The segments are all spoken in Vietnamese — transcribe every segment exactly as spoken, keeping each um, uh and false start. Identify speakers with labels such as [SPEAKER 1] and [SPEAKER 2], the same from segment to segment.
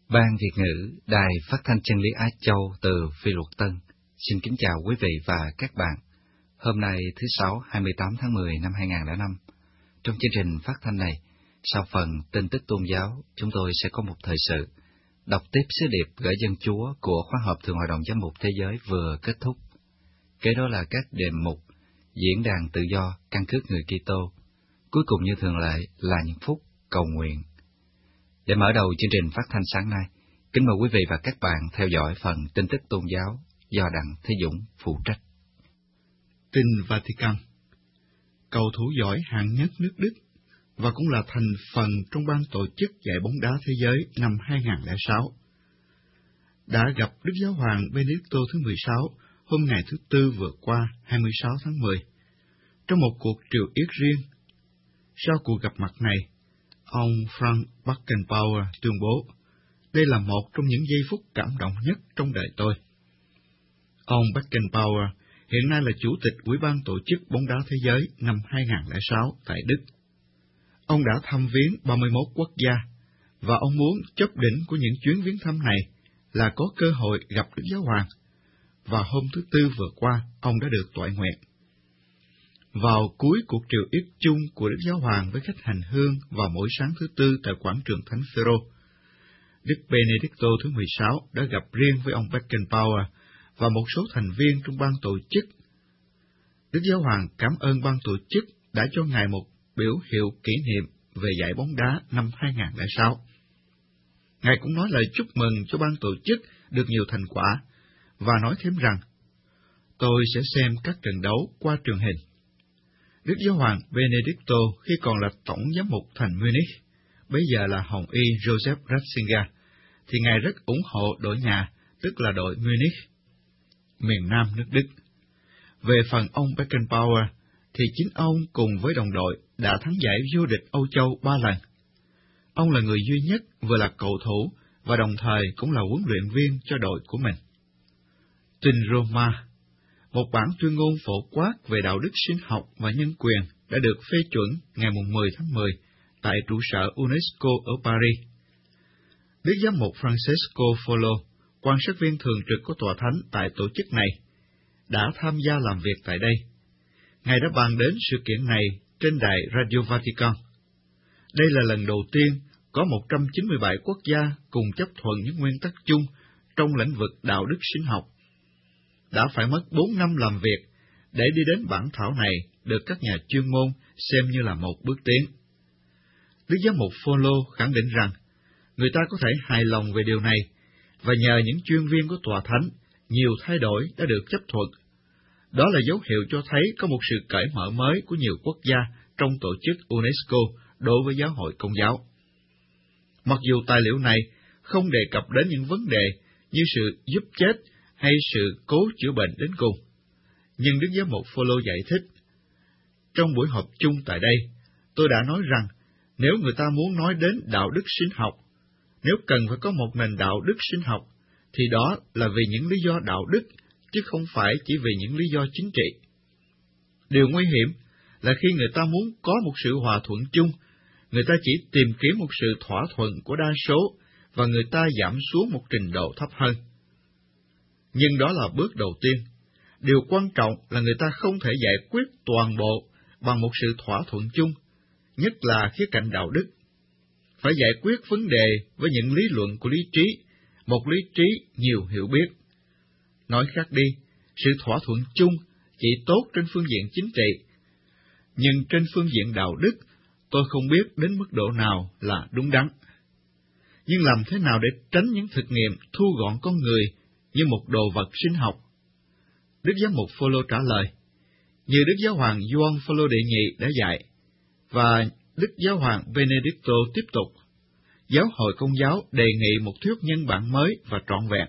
[SPEAKER 1] Ban Việt ngữ Đài Phát thanh Chân lý Á Châu từ Phi Luật Tân xin kính chào quý vị và các bạn. Hôm nay thứ Sáu hai mươi tám tháng mười năm hai nghìn không trăm lẻ năm, trong chương trình phát thanh này, sau phần tin tức tôn giáo, chúng tôi sẽ có một thời sự đọc tiếp sứ điệp gửi dân Chúa của khóa họp Thượng hội đồng Giám mục Thế giới vừa kết thúc. Kế đó là các đề mục diễn đàn tự do căn cước người Kitô. Cuối cùng như thường lệ là những phút cầu nguyện. Để mở đầu chương trình phát thanh sáng nay, kính mời quý vị và các bạn theo dõi phần tin tức tôn giáo do Đặng Thế Dũng phụ trách.
[SPEAKER 2] Tin Vatican. Cầu thủ giỏi hạng nhất nước Đức và cũng là thành phần trong ban tổ chức giải bóng đá thế giới năm hai nghìn không trăm lẻ sáu đã gặp Đức Giáo hoàng Benedicto thứ mười sáu hôm ngày thứ Tư vừa qua hai mươi sáu tháng mười trong một cuộc triều yết riêng. Sau cuộc gặp mặt này, ông Frank Beckenbauer tuyên bố, đây là một trong những giây phút cảm động nhất trong đời tôi. Ông Beckenbauer hiện nay là Chủ tịch Ủy ban Tổ chức bóng đá thế giới năm hai nghìn không trăm lẻ sáu tại Đức. Ông đã thăm viếng ba mươi mốt quốc gia, và ông muốn chóp đỉnh của những chuyến viếng thăm này là có cơ hội gặp Đức Giáo hoàng, và hôm thứ Tư vừa qua, ông đã được toại nguyện. Vào cuối cuộc triều yết chung của Đức Giáo hoàng với khách hành hương vào mỗi sáng thứ Tư tại quảng trường Thánh Phêrô, Đức Benedicto thứ mười sáu đã gặp riêng với ông Beckenbauer và một số thành viên trong ban tổ chức. Đức Giáo hoàng cảm ơn ban tổ chức đã cho Ngài một biểu hiệu kỷ niệm về giải bóng đá năm hai nghìn không trăm lẻ sáu. Ngài cũng nói lời chúc mừng cho ban tổ chức được nhiều thành quả, và nói thêm rằng, tôi sẽ xem các trận đấu qua truyền hình. Đức Giáo hoàng Benedicto khi còn là tổng giám mục thành Munich, bây giờ là Hồng y Joseph Ratzinger, thì Ngài rất ủng hộ đội nhà, tức là đội Munich, miền Nam nước Đức. Về phần ông Beckenbauer, thì chính ông cùng với đồng đội đã thắng giải vô địch Âu Châu ba lần. Ông là người duy nhất vừa là cầu thủ và đồng thời cũng là huấn luyện viên cho đội của mình. Tin Roma. Một bản tuyên ngôn phổ quát về đạo đức sinh học và nhân quyền đã được phê chuẩn ngày mười tháng mười tại trụ sở UNESCO ở Paris. Đức Giám mục Francesco Folo, quan sát viên thường trực của Tòa Thánh tại tổ chức này, đã tham gia làm việc tại đây. Ngài đã bàn đến sự kiện này trên đài Radio Vatican. Đây là lần đầu tiên có một trăm chín mươi bảy quốc gia cùng chấp thuận những nguyên tắc chung trong lĩnh vực đạo đức sinh học. Đã phải mất bốn năm làm việc để đi đến bản thảo này được các nhà chuyên môn xem như là một bước tiến. Đức Giám mục Folo khẳng định rằng, người ta có thể hài lòng về điều này, và nhờ những chuyên viên của Tòa Thánh, nhiều thay đổi đã được chấp thuận. Đó là dấu hiệu cho thấy có một sự cởi mở mới của nhiều quốc gia trong tổ chức UNESCO đối với giáo hội Công giáo. Mặc dù tài liệu này không đề cập đến những vấn đề như sự giúp chết hay sự cố chữa bệnh đến cùng, nhưng Đức Giám mục Folo giải thích, trong buổi họp chung tại đây, tôi đã nói rằng, nếu người ta muốn nói đến đạo đức sinh học, nếu cần phải có một nền đạo đức sinh học, thì đó là vì những lý do đạo đức, chứ không phải chỉ vì những lý do chính trị. Điều nguy hiểm là khi người ta muốn có một sự hòa thuận chung, người ta chỉ tìm kiếm một sự thỏa thuận của đa số, và người ta giảm xuống một trình độ thấp hơn. Nhưng đó là bước đầu tiên. Điều quan trọng là người ta không thể giải quyết toàn bộ bằng một sự thỏa thuận chung, nhất là khía cạnh đạo đức. Phải giải quyết vấn đề với những lý luận của lý trí, một lý trí nhiều hiểu biết. Nói khác đi, sự thỏa thuận chung chỉ tốt trên phương diện chính trị, nhưng trên phương diện đạo đức, tôi không biết đến mức độ nào là đúng đắn. Nhưng làm thế nào để tránh những thực nghiệm thu gọn con người như một đồ vật sinh học? Đức Giám mục Folo trả lời, như Đức Giáo hoàng Gioan Phaolô đệ nhị đã dạy, và Đức Giáo hoàng Benedicto tiếp tục, giáo hội Công giáo đề nghị một thuyết nhân bản mới và trọn vẹn.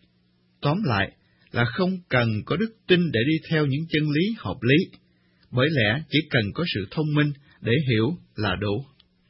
[SPEAKER 2] Tóm lại là không cần có đức tin để đi theo những chân lý hợp lý, bởi lẽ chỉ cần có sự thông minh để hiểu là đủ.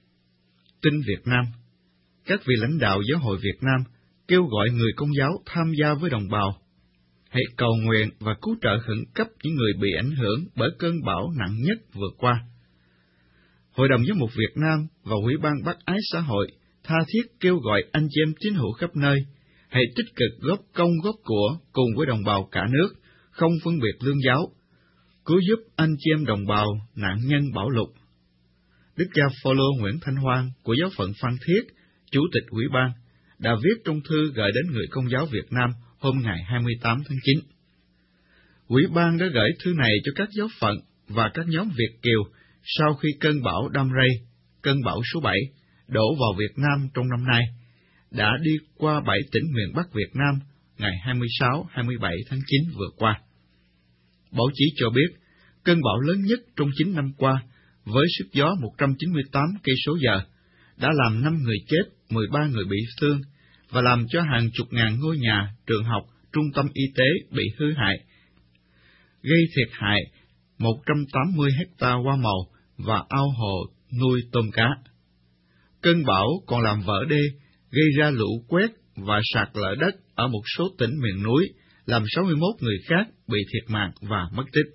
[SPEAKER 2] Tin Việt Nam. Các vị lãnh đạo giáo hội Việt Nam kêu gọi người Công giáo tham gia với đồng bào. Hãy cầu nguyện và cứu trợ khẩn cấp những người bị ảnh hưởng bởi cơn bão nặng nhất vừa qua. Hội đồng Giám mục Việt Nam và Ủy ban Bác ái xã hội tha thiết kêu gọi anh chị em tín hữu khắp nơi, hãy tích cực góp công góp của cùng với đồng bào cả nước, không phân biệt lương giáo, cứu giúp anh chị em đồng bào nạn nhân bão lụt. Đức cha Phaolô Nguyễn Thanh Hoan của giáo phận Phan Thiết, Chủ tịch Ủy ban, đã viết trong thư gửi đến người Công giáo Việt Nam hôm ngày hai mươi tám tháng chín. Ủy ban đã gửi thư này cho các giáo phận và các nhóm Việt kiều sau khi cơn bão Damrey, cơn bão số bảy, đổ vào Việt Nam trong năm nay, đã đi qua bảy tỉnh miền Bắc Việt Nam ngày hai mươi sáu hai mươi bảy tháng chín vừa qua. Báo chí cho biết, cơn bão lớn nhất trong chín năm qua, với sức gió một trăm chín mươi tám cây số giờ, đã làm năm người chết, mười ba người bị thương, và làm cho hàng chục ngàn ngôi nhà, trường học, trung tâm y tế bị hư hại, gây thiệt hại một trăm tám mươi hecta hoa màu và ao hồ nuôi tôm cá. Cơn bão còn làm vỡ đê, gây ra lũ quét và sạt lở đất ở một số tỉnh miền núi, làm sáu mươi mốt người khác bị thiệt mạng và mất tích.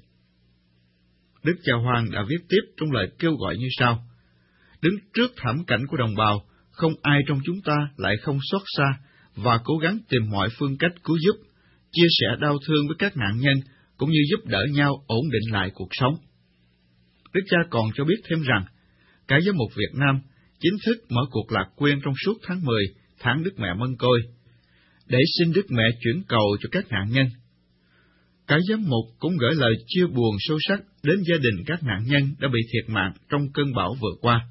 [SPEAKER 2] Đức cha Hoan đã viết tiếp trong lời kêu gọi như sau: đứng trước thảm cảnh của đồng bào, không ai trong chúng ta lại không xót xa và cố gắng tìm mọi phương cách cứu giúp, chia sẻ đau thương với các nạn nhân, cũng như giúp đỡ nhau ổn định lại cuộc sống. Đức cha còn cho biết thêm rằng, Cả Giám mục Việt Nam chính thức mở cuộc lạc quyên trong suốt tháng mười, tháng Đức Mẹ Mân Côi, để xin Đức Mẹ chuyển cầu cho các nạn nhân. Cả Giám mục cũng gửi lời chia buồn sâu sắc đến gia đình các nạn nhân đã bị thiệt mạng trong cơn bão vừa qua.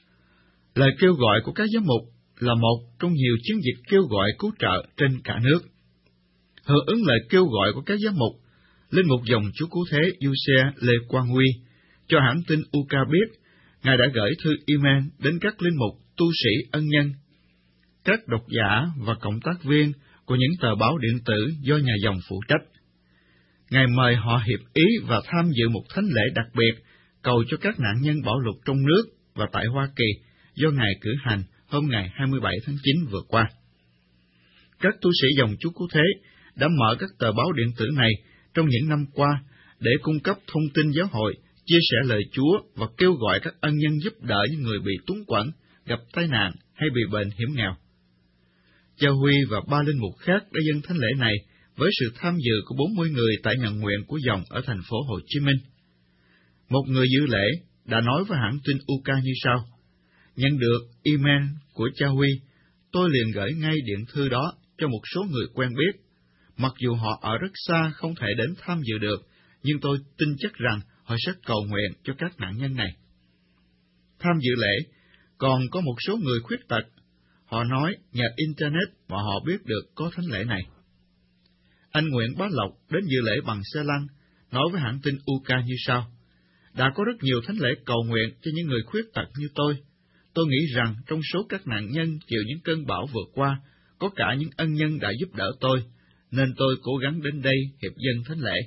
[SPEAKER 2] Lời kêu gọi của các giám mục là một trong nhiều chiến dịch kêu gọi cứu trợ trên cả nước. Hưởng ứng lời kêu gọi của các giám mục, Linh mục dòng Chúa Cứu Thế Giuse Lê Quang Huy cho hãng tin u ca biết, Ngài đã gửi thư email đến các linh mục, tu sĩ ân nhân, các độc giả và cộng tác viên của những tờ báo điện tử do nhà dòng phụ trách. Ngài mời họ hiệp ý và tham dự một thánh lễ đặc biệt cầu cho các nạn nhân bão lụt trong nước và tại Hoa Kỳ do Ngài cử hành hôm ngày hai mươi bảy tháng chín vừa qua. Các tu sĩ dòng Chúa Cứu Thế đã mở các tờ báo điện tử này trong những năm qua để cung cấp thông tin giáo hội, chia sẻ lời Chúa và kêu gọi các ân nhân giúp đỡ những người bị túng quẫn, gặp tai nạn hay bị bệnh hiểm nghèo. Cha Huy và ba linh mục khác đã dâng thánh lễ này với sự tham dự của bốn mươi người tại nhà nguyện của dòng ở thành phố Hồ Chí Minh. Một người dự lễ đã nói với hãng tin u ca như sau: nhận được email của cha Huy, tôi liền gửi ngay điện thư đó cho một số người quen biết. Mặc dù họ ở rất xa không thể đến tham dự được, nhưng tôi tin chắc rằng họ sẽ cầu nguyện cho các nạn nhân này. Tham dự lễ còn có một số người khuyết tật. Họ nói nhờ Internet mà họ biết được có thánh lễ này. Anh Nguyễn Bá Lộc đến dự lễ bằng xe lăn, nói với hãng tin u ca như sau: đã có rất nhiều thánh lễ cầu nguyện cho những người khuyết tật như tôi. Tôi nghĩ rằng trong số các nạn nhân chịu những cơn bão vừa qua, có cả những ân nhân đã giúp đỡ tôi, nên tôi cố gắng đến đây hiệp dâng thánh lễ.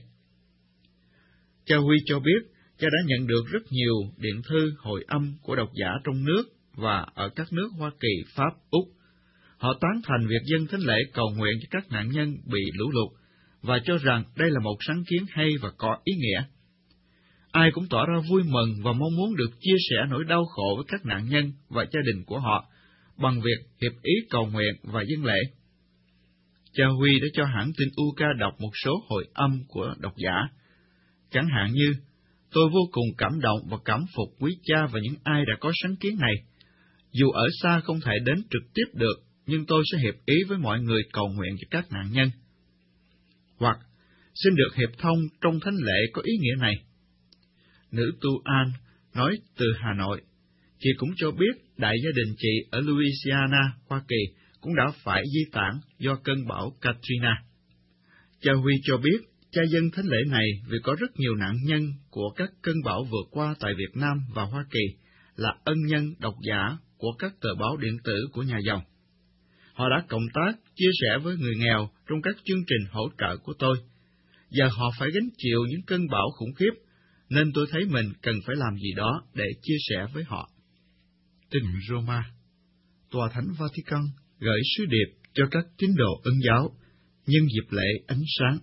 [SPEAKER 2] Cha Huy cho biết, cha đã nhận được rất nhiều điện thư hồi âm của độc giả trong nước và ở các nước Hoa Kỳ, Pháp, Úc. Họ tán thành việc dâng thánh lễ cầu nguyện cho các nạn nhân bị lũ lụt và cho rằng đây là một sáng kiến hay và có ý nghĩa. Ai cũng tỏ ra vui mừng và mong muốn được chia sẻ nỗi đau khổ với các nạn nhân và gia đình của họ bằng việc hiệp ý cầu nguyện và dâng lễ. Cha Huy đã cho hãng tin u ca đọc một số hồi âm của độc giả. Chẳng hạn như, tôi vô cùng cảm động và cảm phục quý cha và những ai đã có sáng kiến này. Dù ở xa không thể đến trực tiếp được, nhưng tôi sẽ hiệp ý với mọi người cầu nguyện cho các nạn nhân. Hoặc, xin được hiệp thông trong thánh lễ có ý nghĩa này. Nữ tu An nói từ Hà Nội, chị cũng cho biết đại gia đình chị ở Louisiana, Hoa Kỳ cũng đã phải di tản do cơn bão Katrina. Cha Huy cho biết, cha dâng thánh lễ này vì có rất nhiều nạn nhân của các cơn bão vừa qua tại Việt Nam và Hoa Kỳ là ân nhân độc giả của các tờ báo điện tử của nhà dòng. Họ đã cộng tác, chia sẻ với người nghèo trong các chương trình hỗ trợ của tôi. Giờ họ phải gánh chịu những cơn bão khủng khiếp, nên tôi thấy mình cần phải làm gì đó để chia sẻ với họ. Tin Roma, Tòa Thánh Vatican gửi sứ điệp cho các tín đồ Ấn giáo nhân dịp lễ ánh sáng.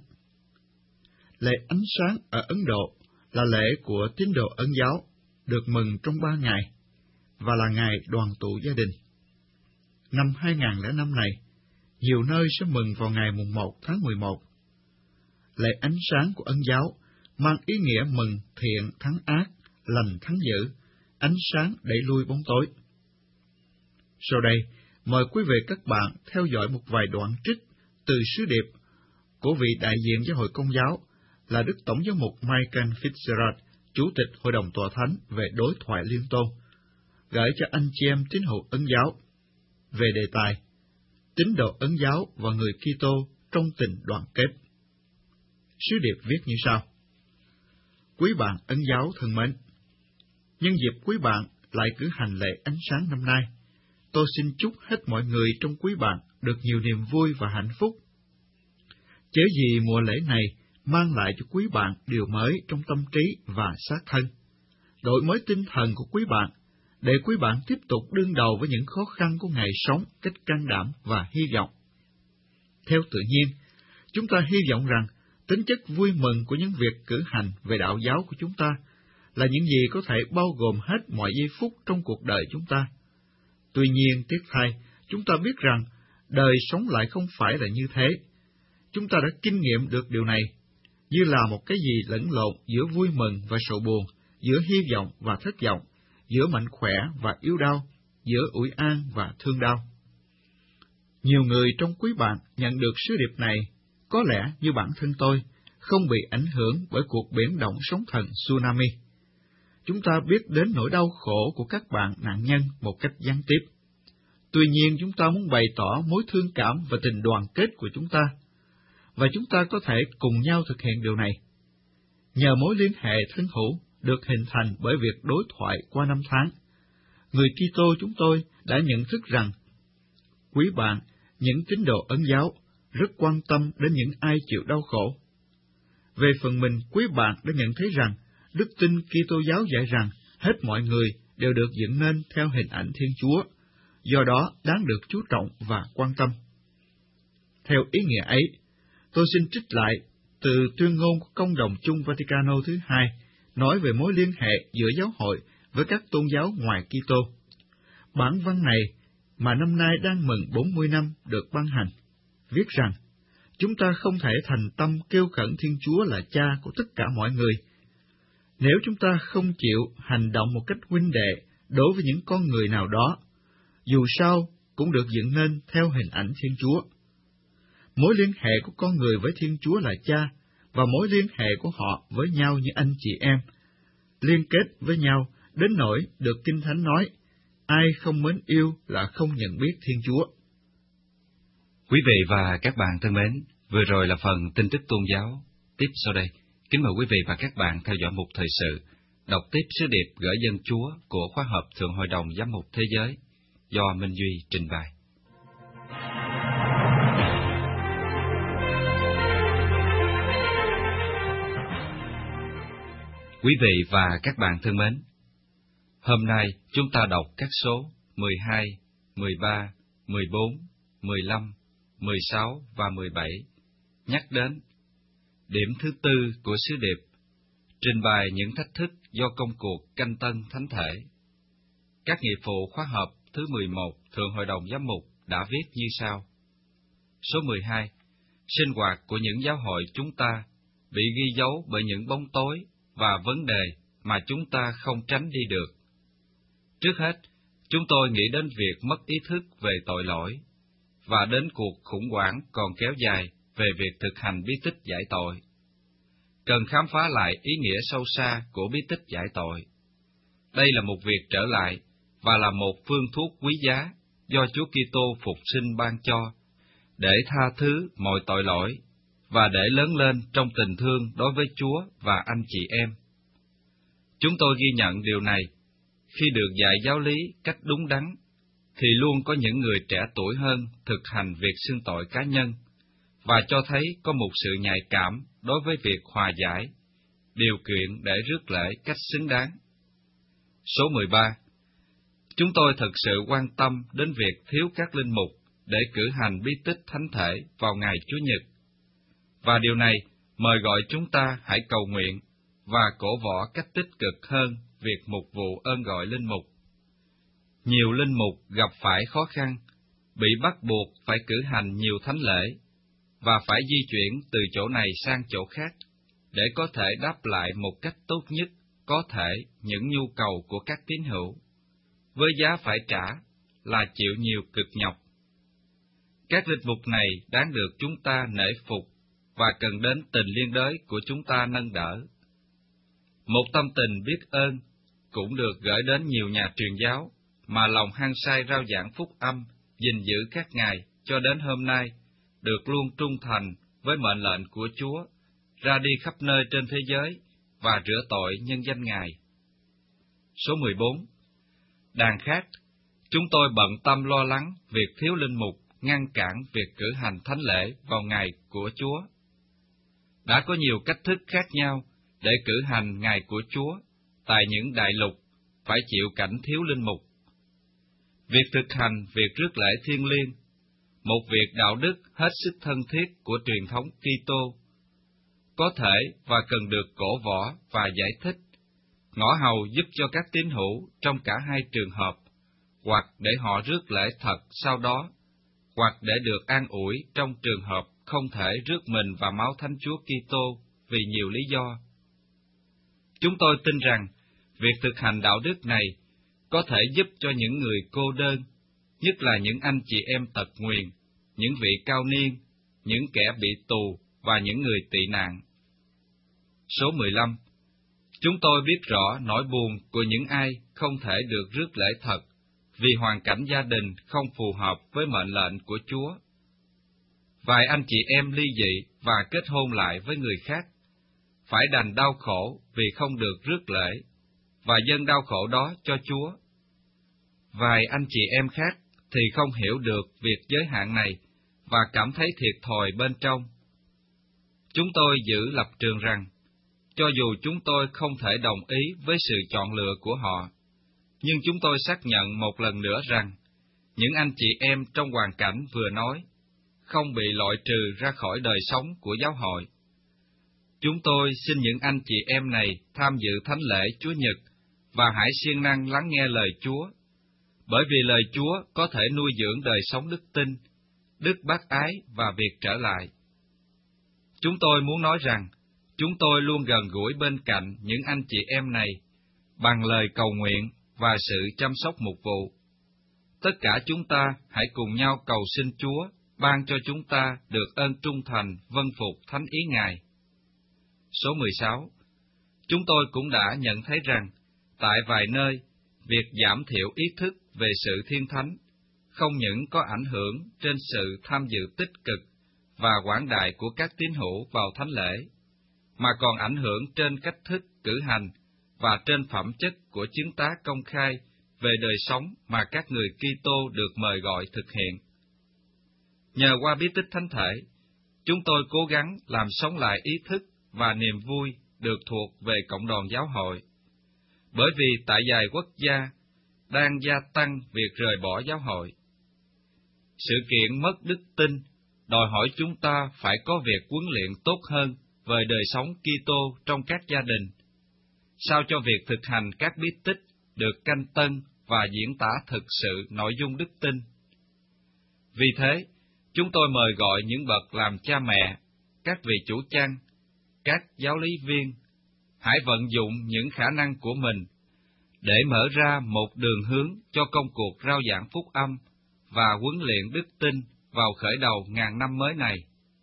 [SPEAKER 2] Lễ ánh sáng ở Ấn Độ là lễ của tín đồ Ấn giáo, được mừng trong ba ngày, và là ngày đoàn tụ gia đình. năm hai nghìn lẻ năm này, nhiều nơi sẽ mừng vào ngày mùng một tháng mười một. Lễ ánh sáng của Ân giáo mang ý nghĩa mừng thiện thắng ác, lành thắng dữ, ánh sáng đẩy lui bóng tối. Sau đây, mời quý vị các bạn theo dõi một vài đoạn trích từ sứ điệp của vị đại diện giáo hội Công giáo là Đức Tổng giám mục Michael Fitzgerald, Chủ tịch Hội đồng Tòa Thánh về đối thoại liên tôn, gửi cho anh chị em tín hữu Ấn giáo về đề tài Tín đồ Ấn giáo và người Kitô trong tình đoàn kết. Sứ điệp viết như sau: Quý bạn Ấn giáo thân mến, nhân dịp quý bạn lại cử hành lễ ánh sáng năm nay, tôi xin chúc hết mọi người trong quý bạn được nhiều niềm vui và hạnh phúc. Chớ gì mùa lễ này mang lại cho quý bạn điều mới trong tâm trí và xác thân, đổi mới tinh thần của quý bạn, để quý bạn tiếp tục đương đầu với những khó khăn của ngày sống cách can đảm và hy vọng. Theo tự nhiên, chúng ta hy vọng rằng tính chất vui mừng của những việc cử hành về đạo giáo của chúng ta là những gì có thể bao gồm hết mọi giây phút trong cuộc đời chúng ta. Tuy nhiên, tiếc thay, chúng ta biết rằng đời sống lại không phải là như thế. Chúng ta đã kinh nghiệm được điều này, như là một cái gì lẫn lộn giữa vui mừng và sầu buồn, giữa hy vọng và thất vọng, giữa mạnh khỏe và yếu đau, giữa ủi an và thương đau. Nhiều người trong quý bạn nhận được sứ điệp này, có lẽ như bản thân tôi, không bị ảnh hưởng bởi cuộc biển động sóng thần tsunami. Chúng ta biết đến nỗi đau khổ của các bạn nạn nhân một cách gián tiếp. Tuy nhiên, chúng ta muốn bày tỏ mối thương cảm và tình đoàn kết của chúng ta, và chúng ta có thể cùng nhau thực hiện điều này. Nhờ mối liên hệ thân hữu được hình thành bởi việc đối thoại qua năm tháng, người Kitô chúng tôi đã nhận thức rằng quý bạn, những tín đồ Ấn giáo, rất quan tâm đến những ai chịu đau khổ. Về phần mình, quý bạn đã nhận thấy rằng đức tin Kitô giáo dạy rằng hết mọi người đều được dựng nên theo hình ảnh Thiên Chúa, do đó đáng được chú trọng và quan tâm. Theo ý nghĩa ấy, tôi xin trích lại từ tuyên ngôn của Công đồng chung Vaticano thứ hai, nói về mối liên hệ giữa giáo hội với các tôn giáo ngoài Kitô. Bản văn này, mà năm nay đang mừng bốn mươi năm được ban hành, viết rằng, chúng ta không thể thành tâm kêu khẩn Thiên Chúa là Cha của tất cả mọi người, nếu chúng ta không chịu hành động một cách huynh đệ đối với những con người nào đó, dù sao cũng được dựng nên theo hình ảnh Thiên Chúa. Mối liên hệ của con người với Thiên Chúa là Cha, và mối liên hệ của họ với nhau như anh chị em, liên kết với nhau đến nỗi được Kinh Thánh nói, ai không mến yêu là không nhận biết Thiên Chúa.
[SPEAKER 1] Quý vị và các bạn thân mến, vừa rồi là phần tin tức tôn giáo. Tiếp sau đây, kính mời quý vị và các bạn theo dõi mục thời sự, đọc tiếp sứ điệp gửi dân Chúa của khóa họp Thượng Hội đồng Giám mục Thế giới, do Minh Duy trình bày. Quý vị và các bạn thân mến, hôm nay chúng ta đọc các số mười hai, mười ba, mười bốn, mười lăm, mười sáu và mười bảy, nhắc đến điểm thứ tư của sứ điệp, trình bày những thách thức do công cuộc canh tân thánh thể. Các nghiệp vụ khóa họp thứ mười một Thượng Hội đồng Giám mục đã viết như sau. Số mười hai, sinh hoạt của những giáo hội chúng ta bị ghi dấu bởi những bóng tối và vấn đề mà chúng ta không tránh đi được. Trước hết, chúng tôi nghĩ đến việc mất ý thức về tội lỗi, và đến cuộc khủng hoảng còn kéo dài về việc thực hành bí tích giải tội. Cần khám phá lại ý nghĩa sâu xa của bí tích giải tội. Đây là một việc trở lại, và là một phương thuốc quý giá do Chúa Kitô phục sinh ban cho, để tha thứ mọi tội lỗi, và để lớn lên trong tình thương đối với Chúa và anh chị em. Chúng tôi ghi nhận điều này, khi được dạy giáo lý cách đúng đắn, thì luôn có những người trẻ tuổi hơn thực hành việc xưng tội cá nhân, và cho thấy có một sự nhạy cảm đối với việc hòa giải, điều kiện để rước lễ cách xứng đáng. Số mười ba. Chúng tôi thực sự quan tâm đến việc thiếu các linh mục để cử hành bí tích thánh thể vào ngày Chủ nhật, và điều này mời gọi chúng ta hãy cầu nguyện và cổ võ cách tích cực hơn việc mục vụ ơn gọi linh mục. Nhiều linh mục gặp phải khó khăn bị bắt buộc phải cử hành nhiều thánh lễ, và phải di chuyển từ chỗ này sang chỗ khác, để có thể đáp lại một cách tốt nhất có thể những nhu cầu của các tín hữu, với giá phải trả là chịu nhiều cực nhọc. Các linh mục này đáng được chúng ta nể phục và cần đến tình liên đới của chúng ta nâng đỡ. Một tâm tình biết ơn cũng được gửi đến nhiều nhà truyền giáo mà lòng hăng say rao giảng phúc âm, gìn giữ các ngài cho đến hôm nay, được luôn trung thành với mệnh lệnh của Chúa, ra đi khắp nơi trên thế giới và rửa tội nhân danh Ngài. Số mười bốn. Đàn khác, chúng tôi bận tâm lo lắng việc thiếu linh mục ngăn cản việc cử hành thánh lễ vào ngày của Chúa. Đã có nhiều cách thức khác nhau để cử hành ngày của Chúa tại những đại lục phải chịu cảnh thiếu linh mục. Việc thực hành việc rước lễ thiêng liêng, một việc đạo đức hết sức thân thiết của truyền thống Kitô, có thể và cần được cổ võ và giải thích, ngõ hầu giúp cho các tín hữu trong cả hai trường hợp, hoặc để họ rước lễ thật sau đó, hoặc để được an ủi trong trường hợp không thể rước mình và máu Thánh Chúa Kitô vì nhiều lý do. Chúng tôi tin rằng việc thực hành đạo đức này có thể giúp cho những người cô đơn, nhất là những anh chị em tật nguyền, những vị cao niên, những kẻ bị tù và những người tị nạn. Số mười lăm. Chúng tôi biết rõ nỗi buồn của những ai không thể được rước lễ thật vì hoàn cảnh gia đình không phù hợp với mệnh lệnh của Chúa. Vài anh chị em ly dị và kết hôn lại với người khác, phải đành đau khổ vì không được rước lễ, và dâng đau khổ đó cho Chúa. Vài anh chị em khác thì không hiểu được việc giới hạn này và cảm thấy thiệt thòi bên trong. Chúng tôi giữ lập trường rằng, cho dù chúng tôi không thể đồng ý với sự chọn lựa của họ, nhưng chúng tôi xác nhận một lần nữa rằng, những anh chị em trong hoàn cảnh vừa nói, không bị loại trừ ra khỏi đời sống của giáo hội. Chúng tôi xin những anh chị em này tham dự thánh lễ Chúa Nhật và hãy siêng năng lắng nghe lời Chúa, bởi vì lời Chúa có thể nuôi dưỡng đời sống đức tin, đức bác ái và việc trở lại. Chúng tôi muốn nói rằng, chúng tôi luôn gần gũi bên cạnh những anh chị em này bằng lời cầu nguyện và sự chăm sóc mục vụ. Tất cả chúng ta hãy cùng nhau cầu xin Chúa ban cho chúng ta được ơn trung thành vâng phục thánh ý Ngài. Số mười sáu. Chúng tôi cũng đã nhận thấy rằng, tại vài nơi, việc giảm thiểu ý thức về sự thiên thánh không những có ảnh hưởng trên sự tham dự tích cực và quảng đại của các tín hữu vào thánh lễ, mà còn ảnh hưởng trên cách thức cử hành và trên phẩm chất của chứng tá công khai về đời sống mà các người Kitô được mời gọi thực hiện. Nhờ qua bí tích thánh thể, chúng tôi cố gắng làm sống lại ý thức và niềm vui được thuộc về cộng đoàn giáo hội, bởi vì tại vài quốc gia đang gia tăng việc rời bỏ giáo hội. Sự kiện mất đức tin đòi hỏi chúng ta phải có việc huấn luyện tốt hơn về đời sống Kitô trong các gia đình, sao cho việc thực hành các bí tích được canh tân và diễn tả thực sự nội dung đức tin. Vì thế, chúng tôi mời gọi những bậc làm cha mẹ, các vị chủ chăn, các giáo lý viên, hãy vận dụng những khả năng của mình để mở ra một đường hướng cho công cuộc rao giảng phúc âm và huấn luyện đức tin vào khởi đầu ngàn năm mới này.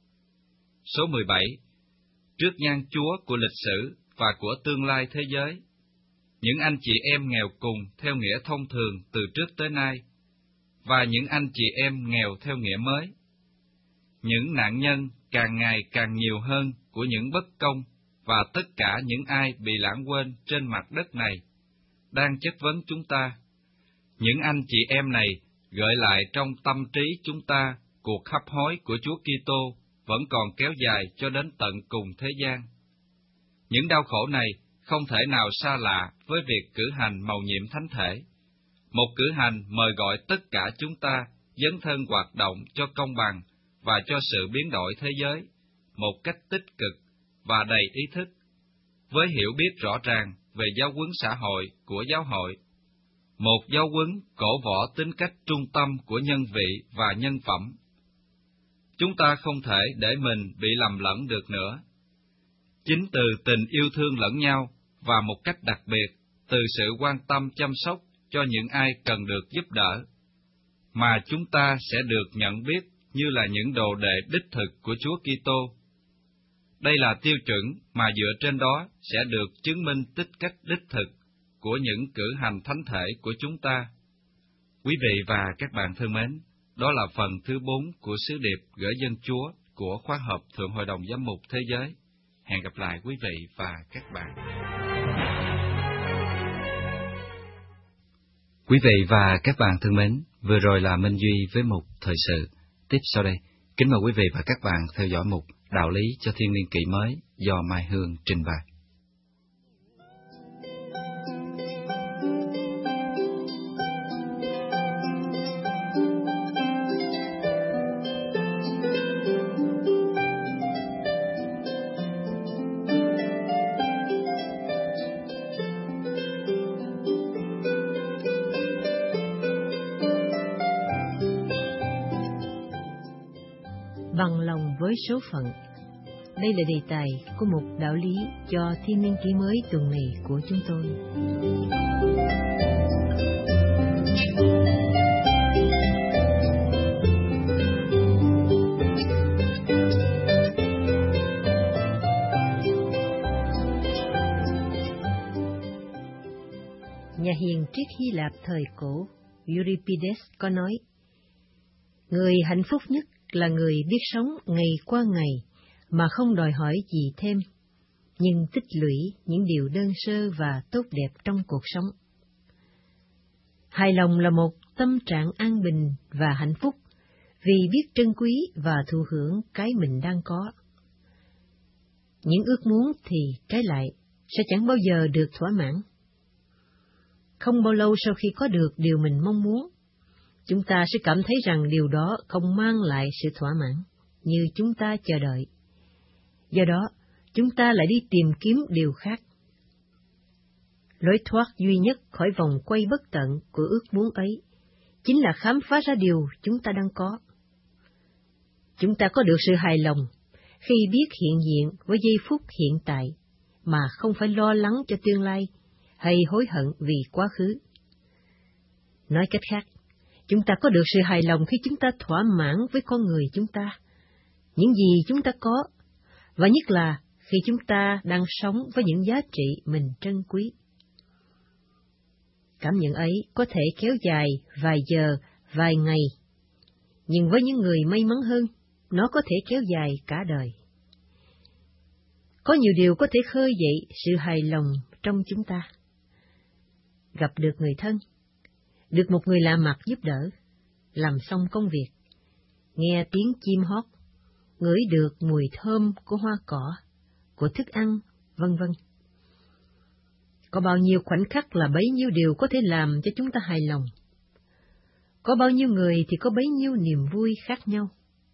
[SPEAKER 1] Số mười bảy. Trước nhan Chúa của lịch sử và của tương lai thế giới, những anh chị em nghèo cùng theo nghĩa thông thường từ trước tới nay, và những anh chị em nghèo theo nghĩa mới, những nạn nhân càng ngày càng nhiều hơn của những bất công và tất cả những ai bị lãng quên trên mặt đất này, đang chất vấn chúng ta. Những anh chị em này gợi lại trong tâm trí chúng ta cuộc hấp hối của Chúa Kitô vẫn còn kéo dài cho đến tận cùng thế gian. Những đau khổ này không thể nào xa lạ với việc cử hành mầu nhiệm thánh thể, một cử hành mời gọi tất cả chúng ta dấn thân hoạt động cho công bằng và cho sự biến đổi thế giới một cách tích cực và đầy ý thức, với hiểu biết rõ ràng về giáo huấn xã hội của giáo hội, một giáo huấn cổ võ tính cách trung tâm của nhân vị và nhân phẩm. Chúng ta không thể để mình bị lầm lẫn được nữa. Chính từ tình yêu thương lẫn nhau và một cách đặc biệt, từ sự quan tâm chăm sóc cho những ai cần được giúp đỡ, mà chúng ta sẽ được nhận biết như là những đồ đệ đích thực của Chúa Kitô. Đây là tiêu chuẩn mà dựa trên đó sẽ được chứng minh tích cách đích thực của những cử hành thánh thể của chúng ta. Quý vị và các bạn thân mến, đó là phần thứ bốn của sứ điệp gửi dân Chúa của khóa học Thượng Hội đồng Giám mục Thế giới. Hẹn gặp lại quý vị và các bạn. Quý vị và các bạn thân mến, vừa rồi là Minh Duy với mục thời sự. Tiếp sau đây, kính mời quý vị và các bạn theo dõi mục Đạo lý cho thiên niên kỷ mới do Mai Hương trình bày.
[SPEAKER 3] Bằng lòng với số phận. Đây là đề tài của một đạo lý cho thiên niên kỷ mới tuần này của chúng tôi. Nhà hiền triết Hy Lạp thời cổ Euripides có nói: người hạnh phúc nhất là người biết sống ngày qua ngày mà không đòi hỏi gì thêm, nhưng tích lũy những điều đơn sơ và tốt đẹp trong cuộc sống. Hài lòng là một tâm trạng an bình và hạnh phúc vì biết trân quý và thụ hưởng cái mình đang có. Những ước muốn thì trái lại sẽ chẳng bao giờ được thỏa mãn. Không bao lâu sau khi có được điều mình mong muốn, chúng ta sẽ cảm thấy rằng điều đó không mang lại sự thỏa mãn như chúng ta chờ đợi. Do đó, chúng ta lại đi tìm kiếm điều khác. Lối thoát duy nhất khỏi vòng quay bất tận của ước muốn ấy chính là khám phá ra điều chúng ta đang có. Chúng ta có được sự hài lòng khi biết hiện diện với giây phút hiện tại, mà không phải lo lắng cho tương lai hay hối hận vì quá khứ. Nói cách khác, chúng ta có được sự hài lòng khi chúng ta thỏa mãn với con người chúng ta, những gì chúng ta có, và nhất là khi chúng ta đang sống với những giá trị mình trân quý. Cảm nhận ấy có thể kéo dài vài giờ, vài ngày, nhưng với những người may mắn hơn, nó có thể kéo dài cả đời. Có nhiều điều có thể khơi dậy sự hài lòng trong chúng ta. Gặp được người thân, được một người lạ mặt giúp đỡ, làm xong công việc, nghe tiếng chim hót, ngửi được mùi thơm của hoa cỏ, của thức ăn, vân vân. Có bao nhiêu khoảnh khắc là bấy nhiêu điều có thể làm cho chúng ta hài lòng. Có bao nhiêu người thì có bấy nhiêu niềm vui khác nhau.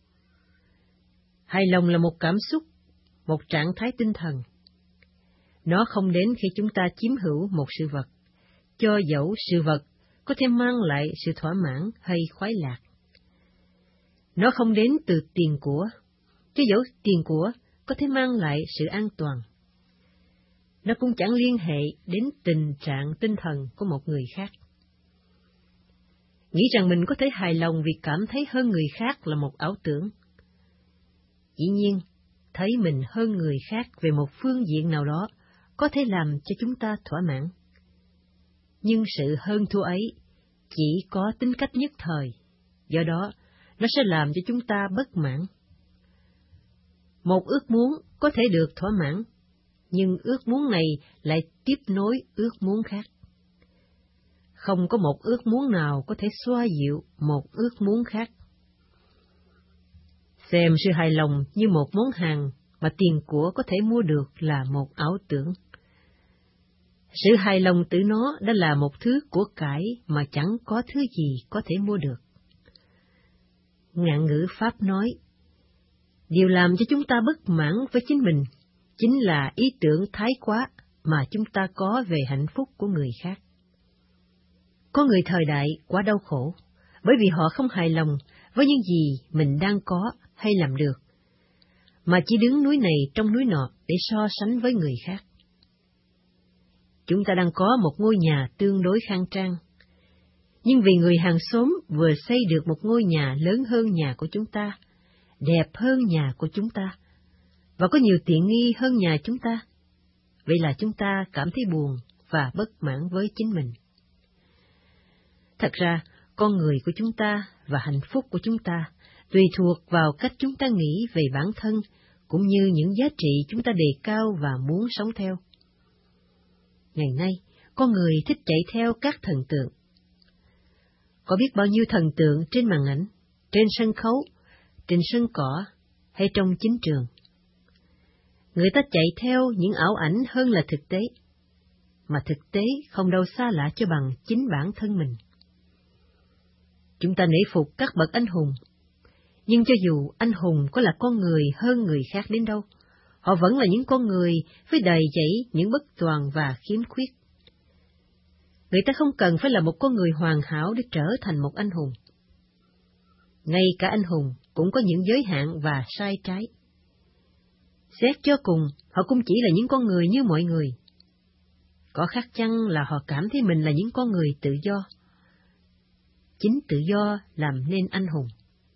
[SPEAKER 3] Hài lòng là một cảm xúc, một trạng thái tinh thần. Nó không đến khi chúng ta chiếm hữu một sự vật, cho dẫu sự vật có thể mang lại sự thỏa mãn hay khoái lạc. Nó không đến từ tiền của, cho dẫu tiền của có thể mang lại sự an toàn. Nó cũng chẳng liên hệ đến tình trạng tinh thần của một người khác. Nghĩ rằng mình có thể hài lòng vì cảm thấy hơn người khác là một ảo tưởng. Dĩ nhiên, thấy mình hơn người khác về một phương diện nào đó có thể làm cho chúng ta thỏa mãn. Nhưng sự hơn thua ấy chỉ có tính cách nhất thời, do đó nó sẽ làm cho chúng ta bất mãn. Một ước muốn có thể được thỏa mãn, nhưng ước muốn này lại tiếp nối ước muốn khác. Không có một ước muốn nào có thể xoa dịu một ước muốn khác. Xem sự hài lòng như một món hàng mà tiền của có thể mua được là một ảo tưởng. Sự hài lòng tự nó đã là một thứ của cải mà chẳng có thứ gì có thể mua được. Ngạn ngữ Pháp nói, điều làm cho chúng ta bất mãn với chính mình chính là ý tưởng thái quá mà chúng ta có về hạnh phúc của người khác. Có người thời đại quá đau khổ, bởi vì họ không hài lòng với những gì mình đang có hay làm được, mà chỉ đứng núi này trong núi nọ để so sánh với người khác. Chúng ta đang có một ngôi nhà tương đối khang trang, nhưng vì người hàng xóm vừa xây được một ngôi nhà lớn hơn nhà của chúng ta, đẹp hơn nhà của chúng ta, và có nhiều tiện nghi hơn nhà chúng ta, vậy là chúng ta cảm thấy buồn và bất mãn với chính mình. Thật ra, con người của chúng ta và hạnh phúc của chúng ta tùy thuộc vào cách chúng ta nghĩ về bản thân, cũng như những giá trị chúng ta đề cao và muốn sống theo. Ngày nay, con người thích chạy theo các thần tượng. Có biết bao nhiêu thần tượng trên màn ảnh, trên sân khấu, trên sân cỏ hay trong chính trường. Người ta chạy theo những ảo ảnh hơn là thực tế, mà thực tế không đâu xa lạ cho bằng chính bản thân mình. Chúng ta nể phục các bậc anh hùng, nhưng cho dù anh hùng có là con người hơn người khác đến đâu, họ vẫn là những con người với đầy dẫy những bất toàn và khiếm khuyết. Người ta không cần phải là một con người hoàn hảo để trở thành một anh hùng. Ngay cả anh hùng cũng có những giới hạn và sai trái. Xét cho cùng, họ cũng chỉ là những con người như mọi người. Có khác chăng là họ cảm thấy mình là những con người tự do. Chính tự do làm nên anh hùng.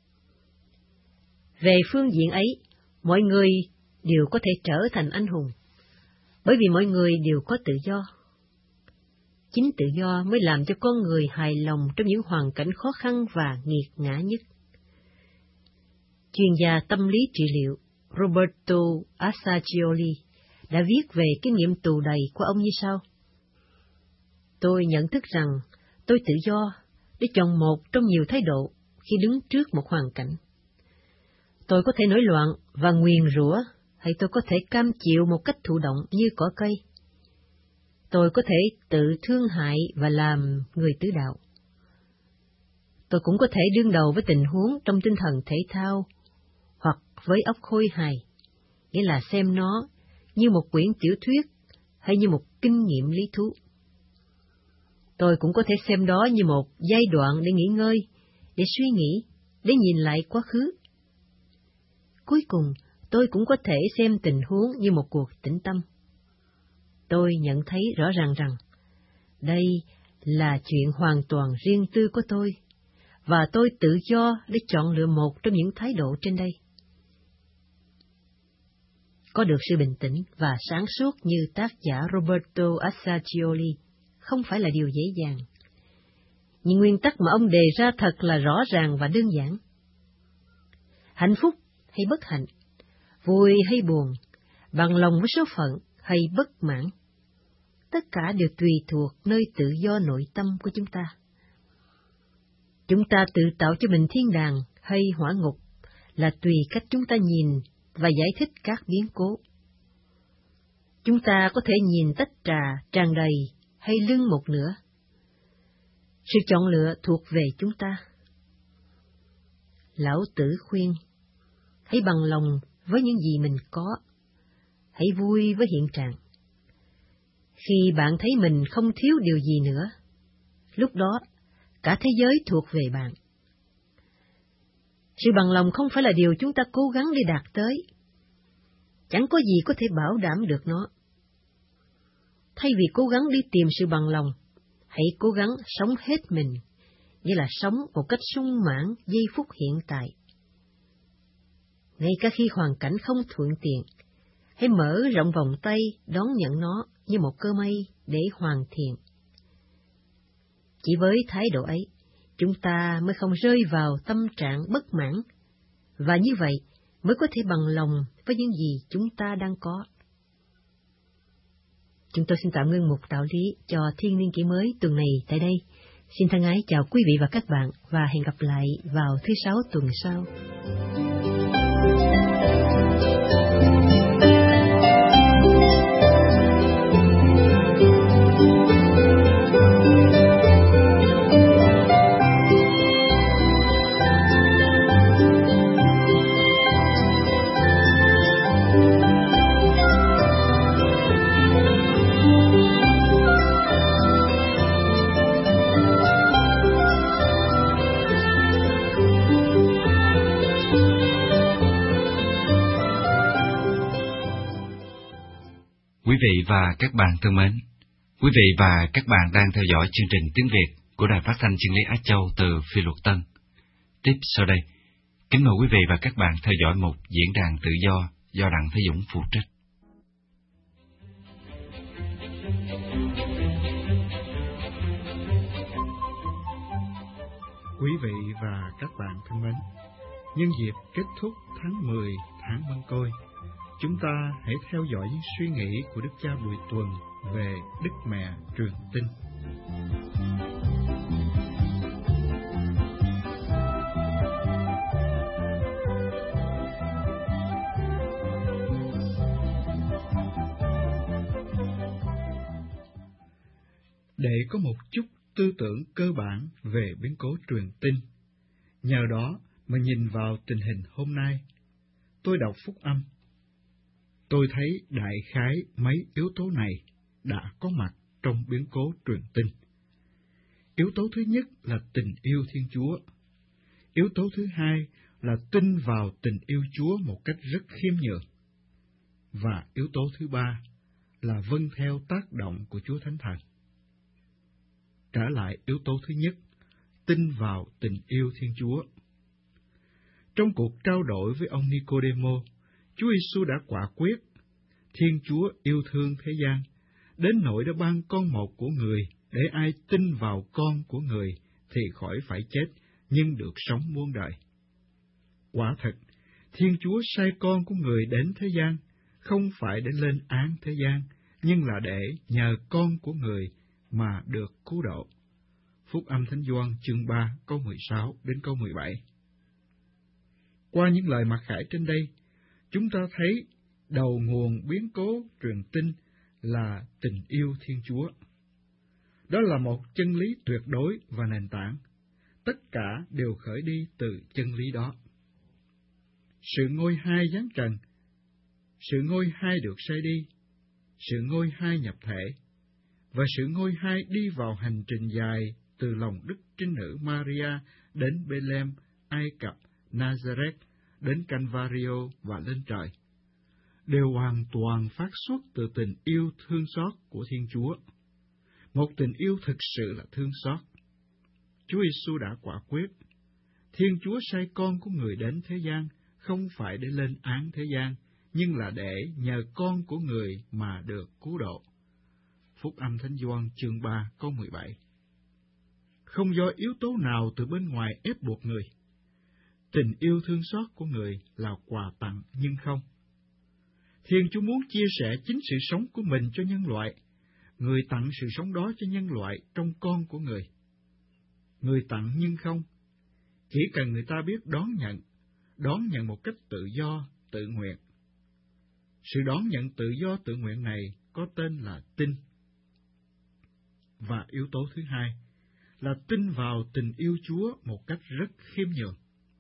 [SPEAKER 3] Về phương diện ấy, mọi người đều có thể trở thành anh hùng, bởi vì mọi người đều có tự do. Chính tự do mới làm cho con người hài lòng trong những hoàn cảnh khó khăn và nghiệt ngã nhất. Chuyên gia tâm lý trị liệu Roberto Assagioli đã viết về kinh nghiệm tù đầy của ông như sau. Tôi nhận thức rằng tôi tự do để chọn một trong nhiều thái độ khi đứng trước một hoàn cảnh. Tôi có thể nổi loạn và nguyền rủa, hay tôi có thể cam chịu một cách thụ động như cỏ cây. Tôi có thể tự thương hại và làm người tứ đạo. Tôi cũng có thể đương đầu với tình huống trong tinh thần thể thao, hoặc với óc khôi hài, nghĩa là xem nó như một quyển tiểu thuyết hay như một kinh nghiệm lý thú. Tôi cũng có thể xem đó như một giai đoạn để nghỉ ngơi, để suy nghĩ, để nhìn lại quá khứ. Cuối cùng, tôi cũng có thể xem tình huống như một cuộc tĩnh tâm. Tôi nhận thấy rõ ràng rằng, đây là chuyện hoàn toàn riêng tư của tôi, và tôi tự do để chọn lựa một trong những thái độ trên đây. Có được sự bình tĩnh và sáng suốt như tác giả Roberto Assagioli không phải là điều dễ dàng. Những nguyên tắc mà ông đề ra thật là rõ ràng và đơn giản. Hạnh phúc hay bất hạnh, vui hay buồn, bằng lòng với số phận hay bất mãn, tất cả đều tùy thuộc nơi tự do nội tâm của chúng ta. Chúng ta tự tạo cho mình thiên đàng hay hỏa ngục là tùy cách chúng ta nhìn và giải thích các biến cố. Chúng ta có thể nhìn tách trà tràn đầy hay lưng một nửa. Sự chọn lựa thuộc về chúng ta. Lão Tử khuyên, hãy bằng lòng với những gì mình có, hãy vui với hiện trạng. Khi bạn thấy mình không thiếu điều gì nữa, lúc đó cả thế giới thuộc về bạn. Sự bằng lòng không phải là điều chúng ta cố gắng để đạt tới. Chẳng có gì có thể bảo đảm được nó. Thay vì cố gắng đi tìm sự bằng lòng, hãy cố gắng sống hết mình, nghĩa là sống một cách sung mãn giây phút hiện tại. Ngay cả khi hoàn cảnh không thuận tiện, hãy mở rộng vòng tay đón nhận nó như một cơ may để hoàn thiện. Chỉ với thái độ ấy, chúng ta mới không rơi vào tâm trạng bất mãn, và như vậy mới có thể bằng lòng với những gì chúng ta đang có. Chúng tôi xin tạm ngưng mục đạo lý cho Thiên Niên Kỷ Mới tuần này tại đây. Xin thân ái chào quý vị và các bạn, và hẹn gặp lại vào thứ Sáu tuần sau.
[SPEAKER 1] vị và các bạn thân mến, quý vị và các bạn đang theo dõi chương trình tiếng Việt của Đài Phát thanh Chân lý Á Châu từ Phi Luật Tân. Tiếp sau đây, kính mời quý vị và các bạn theo dõi một diễn đàn tự do do Đặng Thế Dũng phụ trách.
[SPEAKER 2] Quý vị và các bạn thân mến, nhân dịp kết thúc tháng mười, tháng Mân Côi, chúng ta hãy theo dõi những suy nghĩ của Đức Cha Bùi Tuần về Đức Mẹ Truyền Tin. Để có một chút tư tưởng cơ bản về biến cố truyền tin, nhờ đó mà nhìn vào tình hình hôm nay, tôi đọc phúc âm. Tôi thấy đại khái mấy yếu tố này đã có mặt trong biến cố truyền tin. Yếu tố thứ nhất là tình yêu Thiên Chúa. Yếu tố thứ hai là tin vào tình yêu Chúa một cách rất khiêm nhường. Và yếu tố thứ ba là vâng theo tác động của Chúa Thánh Thần. Trở lại yếu tố thứ nhất, tin vào tình yêu Thiên Chúa. Trong cuộc trao đổi với ông Nicodemo, Chúa Giêsu đã quả quyết, Thiên Chúa yêu thương thế gian, đến nỗi đã ban con một của người, để ai tin vào con của người thì khỏi phải chết, nhưng được sống muôn đời. Quả thật, Thiên Chúa sai con của người đến thế gian, không phải để lên án thế gian, nhưng là để nhờ con của người mà được cứu độ. Phúc âm Thánh Gioan chương ba câu mười sáu đến câu mười bảy. Qua những lời mặc khải trên đây, chúng ta thấy đầu nguồn biến cố truyền tin là tình yêu Thiên Chúa. Đó là một chân lý tuyệt đối và nền tảng. Tất cả đều khởi đi từ chân lý đó. Sự ngôi hai giáng trần, sự ngôi hai được sai đi, sự ngôi hai nhập thể, và sự ngôi hai đi vào hành trình dài từ lòng Đức Trinh Nữ Maria đến Bethlehem, Ai Cập, Nazareth, đến Calvario và lên trời, đều hoàn toàn phát xuất từ tình yêu thương xót của Thiên Chúa. Một tình yêu thực sự là thương xót. Chúa Giêsu đã quả quyết, Thiên Chúa sai con của người đến thế gian, không phải để lên án thế gian, nhưng là để nhờ con của người mà được cứu độ. Phúc âm Thánh Gioan chương ba câu mười bảy. Không do yếu tố nào từ bên ngoài ép buộc người. Tình yêu thương xót của người là quà tặng nhưng không. Thiên Chúa muốn chia sẻ chính sự sống của mình cho nhân loại. Người tặng sự sống đó cho nhân loại trong con của người. Người tặng nhưng không. Chỉ cần người ta biết đón nhận, đón nhận một cách tự do, tự nguyện. Sự đón nhận tự do tự nguyện này có tên là tin. Và yếu tố thứ hai là tin vào tình yêu Chúa một cách rất khiêm nhường.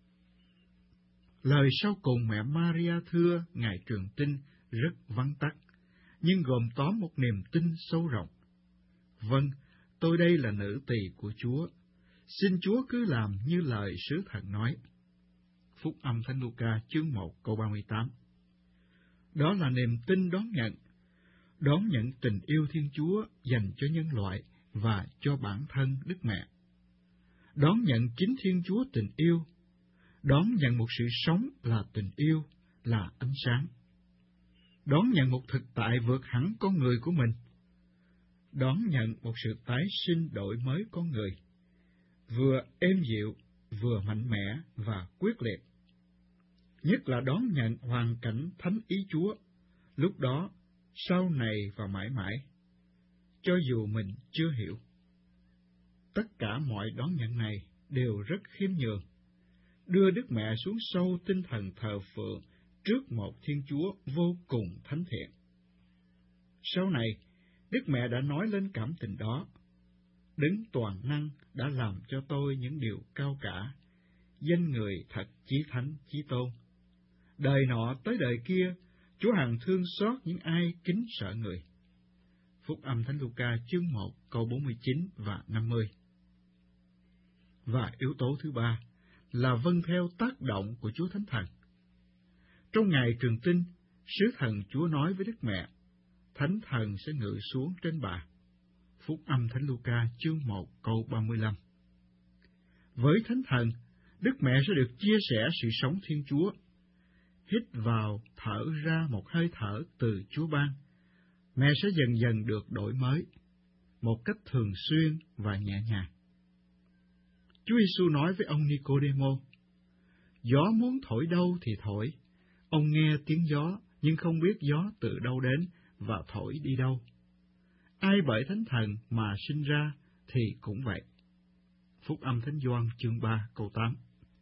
[SPEAKER 2] Lời sau cùng mẹ Maria thưa Ngài truyền tin rất vắn tắt, nhưng gồm tóm một niềm tin sâu rộng. Vâng, tôi đây là nữ tỳ của Chúa, xin Chúa cứ làm như lời sứ thần nói. Phúc âm Thánh Luca chương một câu ba mươi tám. Đó là niềm tin đón nhận, đón nhận tình yêu Thiên Chúa dành cho nhân loại và cho bản thân Đức Mẹ. Đón nhận chính Thiên Chúa tình yêu, đón nhận một sự sống là tình yêu, là ánh sáng. Đón nhận một thực tại vượt hẳn con người của mình. Đón nhận một sự tái sinh đổi mới con người, vừa êm dịu, vừa mạnh mẽ và quyết liệt. Nhất là đón nhận hoàn cảnh thánh ý Chúa, lúc đó, sau này và mãi mãi, cho dù mình chưa hiểu. Tất cả mọi đón nhận này đều rất khiêm nhường, đưa Đức Mẹ xuống sâu tinh thần thờ phượng trước một Thiên Chúa vô cùng thánh thiện. Sau này, Đức Mẹ đã nói lên cảm tình đó. Đấng toàn năng đã làm cho tôi những điều cao cả, danh người thật chí thánh chí tôn. Đời nọ tới đời kia, Chúa hằng thương xót những ai kính sợ người. Phúc âm Thánh Luca chương một câu bốn mươi chín và năm mươi. Và yếu tố thứ ba là vâng theo tác động của Chúa Thánh Thần. Trong ngày truyền tin, sứ thần Chúa nói với Đức Mẹ, Thánh Thần sẽ ngự xuống trên bà. Phúc âm Thánh Luca chương một câu ba mươi lăm. Với Thánh Thần, Đức Mẹ sẽ được chia sẻ sự sống Thiên Chúa. Hít vào, thở ra một hơi thở từ Chúa ban. Mẹ sẽ dần dần được đổi mới, một cách thường xuyên và nhẹ nhàng. Chúa Giêsu nói với ông Nicodemo, gió muốn thổi đâu thì thổi, ông nghe tiếng gió nhưng không biết gió từ đâu đến và thổi đi đâu. Ai bởi Thánh Thần mà sinh ra thì cũng vậy. Phúc âm Thánh Gioan chương ba câu tám.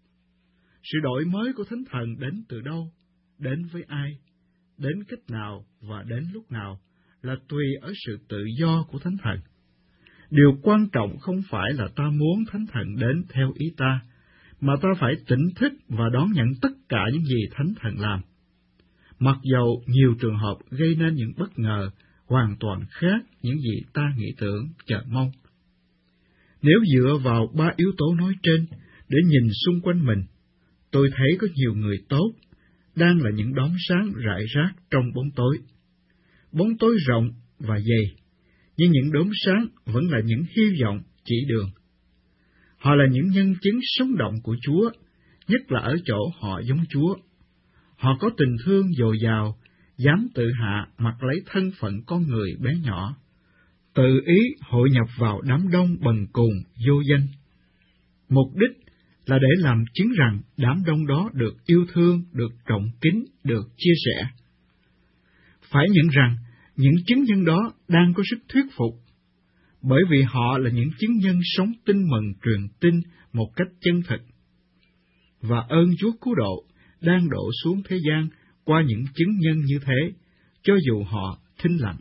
[SPEAKER 2] Sự đổi mới của Thánh Thần đến từ đâu, đến với ai, đến cách nào và đến lúc nào là tùy ở sự tự do của Thánh Thần. Điều quan trọng không phải là ta muốn Thánh Thần đến theo ý ta, mà ta phải tỉnh thức và đón nhận tất cả những gì Thánh Thần làm. Mặc dầu nhiều trường hợp gây nên những bất ngờ hoàn toàn khác những gì ta nghĩ tưởng, chờ mong. Nếu dựa vào ba yếu tố nói trên để nhìn xung quanh mình, tôi thấy có nhiều người tốt đang là những đốm sáng rải rác trong bóng tối. Bóng tối rộng và dày, nhưng những đốm sáng vẫn là những hy vọng chỉ đường. Họ là những nhân chứng sống động của Chúa, nhất là ở chỗ họ giống Chúa. Họ có tình thương dồi dào, dám tự hạ mặc lấy thân phận con người bé nhỏ, tự ý hội nhập vào đám đông bần cùng vô danh. Mục đích là để làm chứng rằng đám đông đó được yêu thương, được trọng kính, được chia sẻ. Phải nhận rằng những chứng nhân đó đang có sức thuyết phục, bởi vì họ là những chứng nhân sống tin mừng truyền tin một cách chân thực. Và ơn Chúa cứu độ đang đổ xuống thế gian qua những chứng nhân như thế, cho dù họ thinh lặng.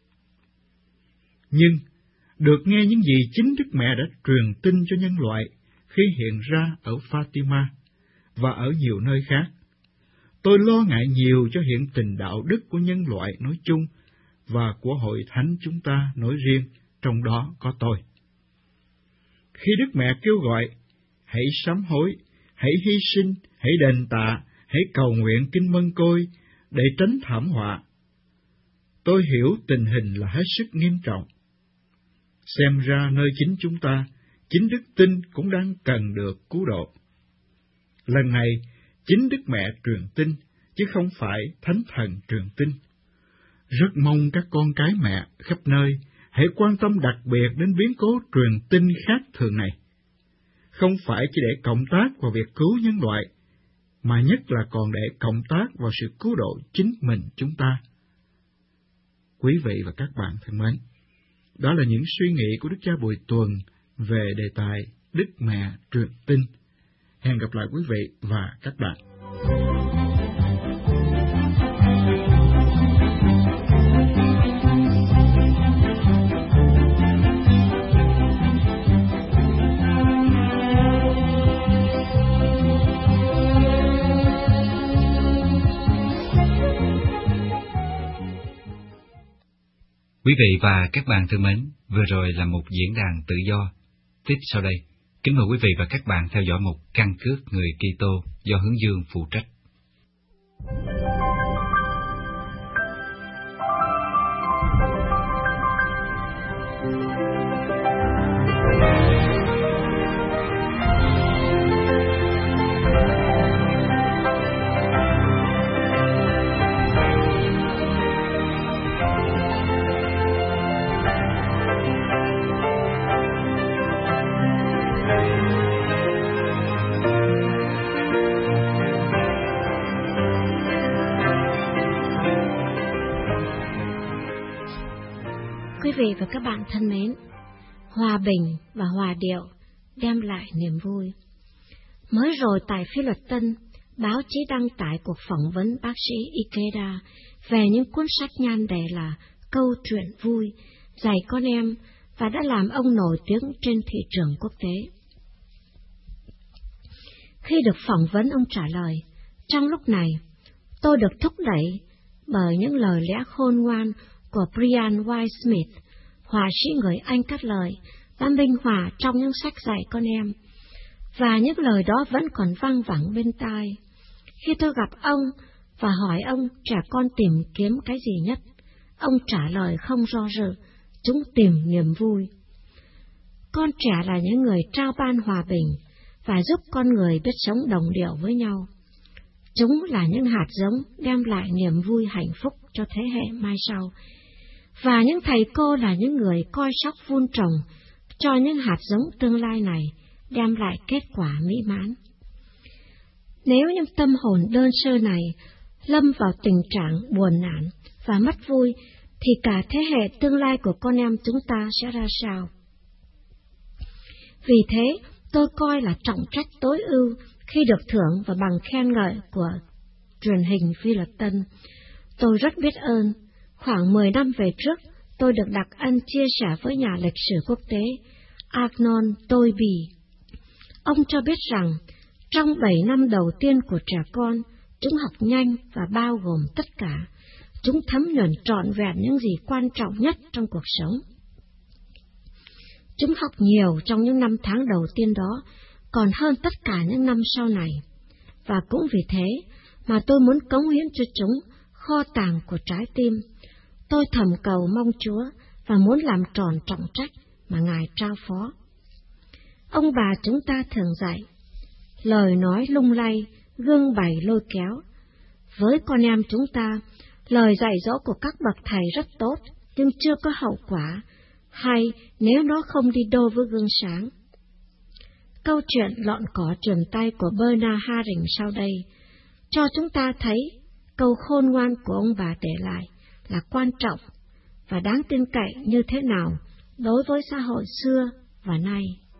[SPEAKER 2] Nhưng, được nghe những gì chính Đức Mẹ đã truyền tin cho nhân loại khi hiện ra ở Fatima và ở nhiều nơi khác, tôi lo ngại nhiều cho hiện tình đạo đức của nhân loại nói chung và của hội thánh chúng ta nói riêng, trong đó có tôi. Khi Đức Mẹ kêu gọi, hãy sám hối, hãy hy sinh, hãy đền tạ, hãy cầu nguyện kinh mân côi để tránh thảm họa, tôi hiểu tình hình là hết sức nghiêm trọng. Xem ra nơi chính chúng ta, chính đức tin cũng đang cần được cứu độ. Lần này, chính Đức Mẹ truyền tin, chứ không phải Thánh Thần truyền tin. Rất mong các con cái mẹ khắp nơi hãy quan tâm đặc biệt đến biến cố truyền tin khác thường này. Không phải chỉ để cộng tác vào việc cứu nhân loại, mà nhất là còn để cộng tác vào sự cứu độ chính mình chúng ta. Quý vị và các bạn thân mến, đó là những suy nghĩ của Đức cha Bùi Tuần về đề tài Đức Mẹ truyền tin. Hẹn gặp lại quý vị và các bạn.
[SPEAKER 1] Quý vị và các bạn thân mến, vừa rồi là một diễn đàn tự do. Tiếp sau đây, kính mời quý vị và các bạn theo dõi một căn cước người Kitô do Hướng Dương phụ trách.
[SPEAKER 4] Quý vị và các bạn thân mến, hòa bình và hòa điệu đem lại niềm vui. Mới rồi tại Phi Luật Tân, báo chí đăng tải cuộc phỏng vấn bác sĩ Ikeda về những cuốn sách nhan đề là Câu chuyện vui, dạy con em, và đã làm ông nổi tiếng trên thị trường quốc tế. Khi được phỏng vấn, ông trả lời, trong lúc này, tôi được thúc đẩy bởi những lời lẽ khôn ngoan của Brian White Smith, họa sĩ người Anh cắt lời, đã minh họa trong những sách dạy con em, và những lời đó vẫn còn vang vẳng bên tai. Khi tôi gặp ông và hỏi ông trẻ con tìm kiếm cái gì nhất, Ông trả lời không do dự, chúng tìm niềm vui. Con trẻ là những người trao ban hòa bình và giúp con người biết sống đồng điệu với nhau. Chúng là những hạt giống đem lại niềm vui hạnh phúc cho thế hệ mai sau. Và những thầy cô là những người coi sóc vun trồng cho những hạt giống tương lai này đem lại kết quả mỹ mãn. Nếu những tâm hồn đơn sơ này lâm vào tình trạng buồn nản và mất vui, thì cả thế hệ tương lai của con em chúng ta sẽ ra sao? Vì thế, tôi coi là trọng trách tối ưu khi được thưởng và bằng khen ngợi của truyền hình Phi Luật Tân. Tôi rất biết ơn. Khoảng mười năm về trước, tôi được đặc ân chia sẻ với nhà lịch sử quốc tế Arnold Toynbee. Ông cho biết rằng, trong bảy năm đầu tiên của trẻ con, chúng học nhanh và bao gồm tất cả. Chúng thấm nhuần trọn vẹn những gì quan trọng nhất trong cuộc sống. Chúng học nhiều trong những năm tháng đầu tiên đó, còn hơn tất cả những năm sau này. Và cũng vì thế mà tôi muốn cống hiến cho chúng kho tàng của trái tim. Tôi thầm cầu mong Chúa và muốn làm tròn trọng trách mà Ngài trao phó. Ông bà chúng ta thường dạy, lời nói lung lay, gương bày lôi kéo. Với con em chúng ta, lời dạy dỗ của các bậc thầy rất tốt, nhưng chưa có hậu quả, hay nếu nó không đi đôi với gương sáng. Câu chuyện lọn cỏ truyền tay của Bernard Haring sau đây cho chúng ta thấy câu khôn ngoan của ông bà để lại là quan trọng và đáng tin cậy như thế nào đối với xã hội xưa và nay.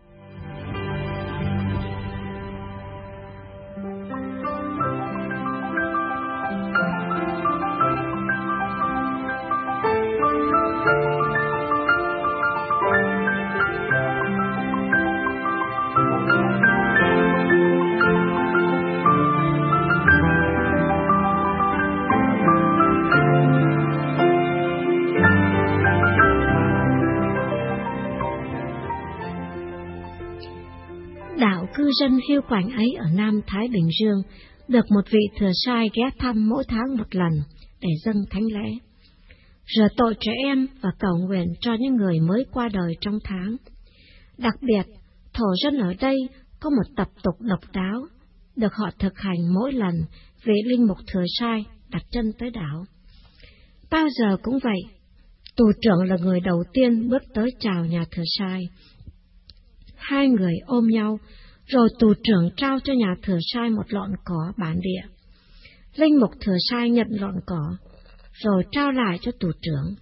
[SPEAKER 4] Cư dân hiu quạnh ấy ở Nam Thái Bình Dương được một vị thừa sai ghé thăm mỗi tháng một lần để dâng thánh lễ, rửa tội trẻ em và cầu nguyện cho những người mới qua đời trong tháng. Đặc biệt, thổ dân ở đây có một tập tục độc đáo được họ thực hành mỗi lần vị linh mục thừa sai đặt chân tới đảo. Bao giờ cũng vậy, tù trưởng là người đầu tiên bước tới chào nhà thừa sai. Hai người ôm nhau, rồi tù trưởng trao cho nhà thừa sai một lọn cỏ bản địa. Linh mục thừa sai nhận lọn cỏ, rồi trao lại cho tù trưởng.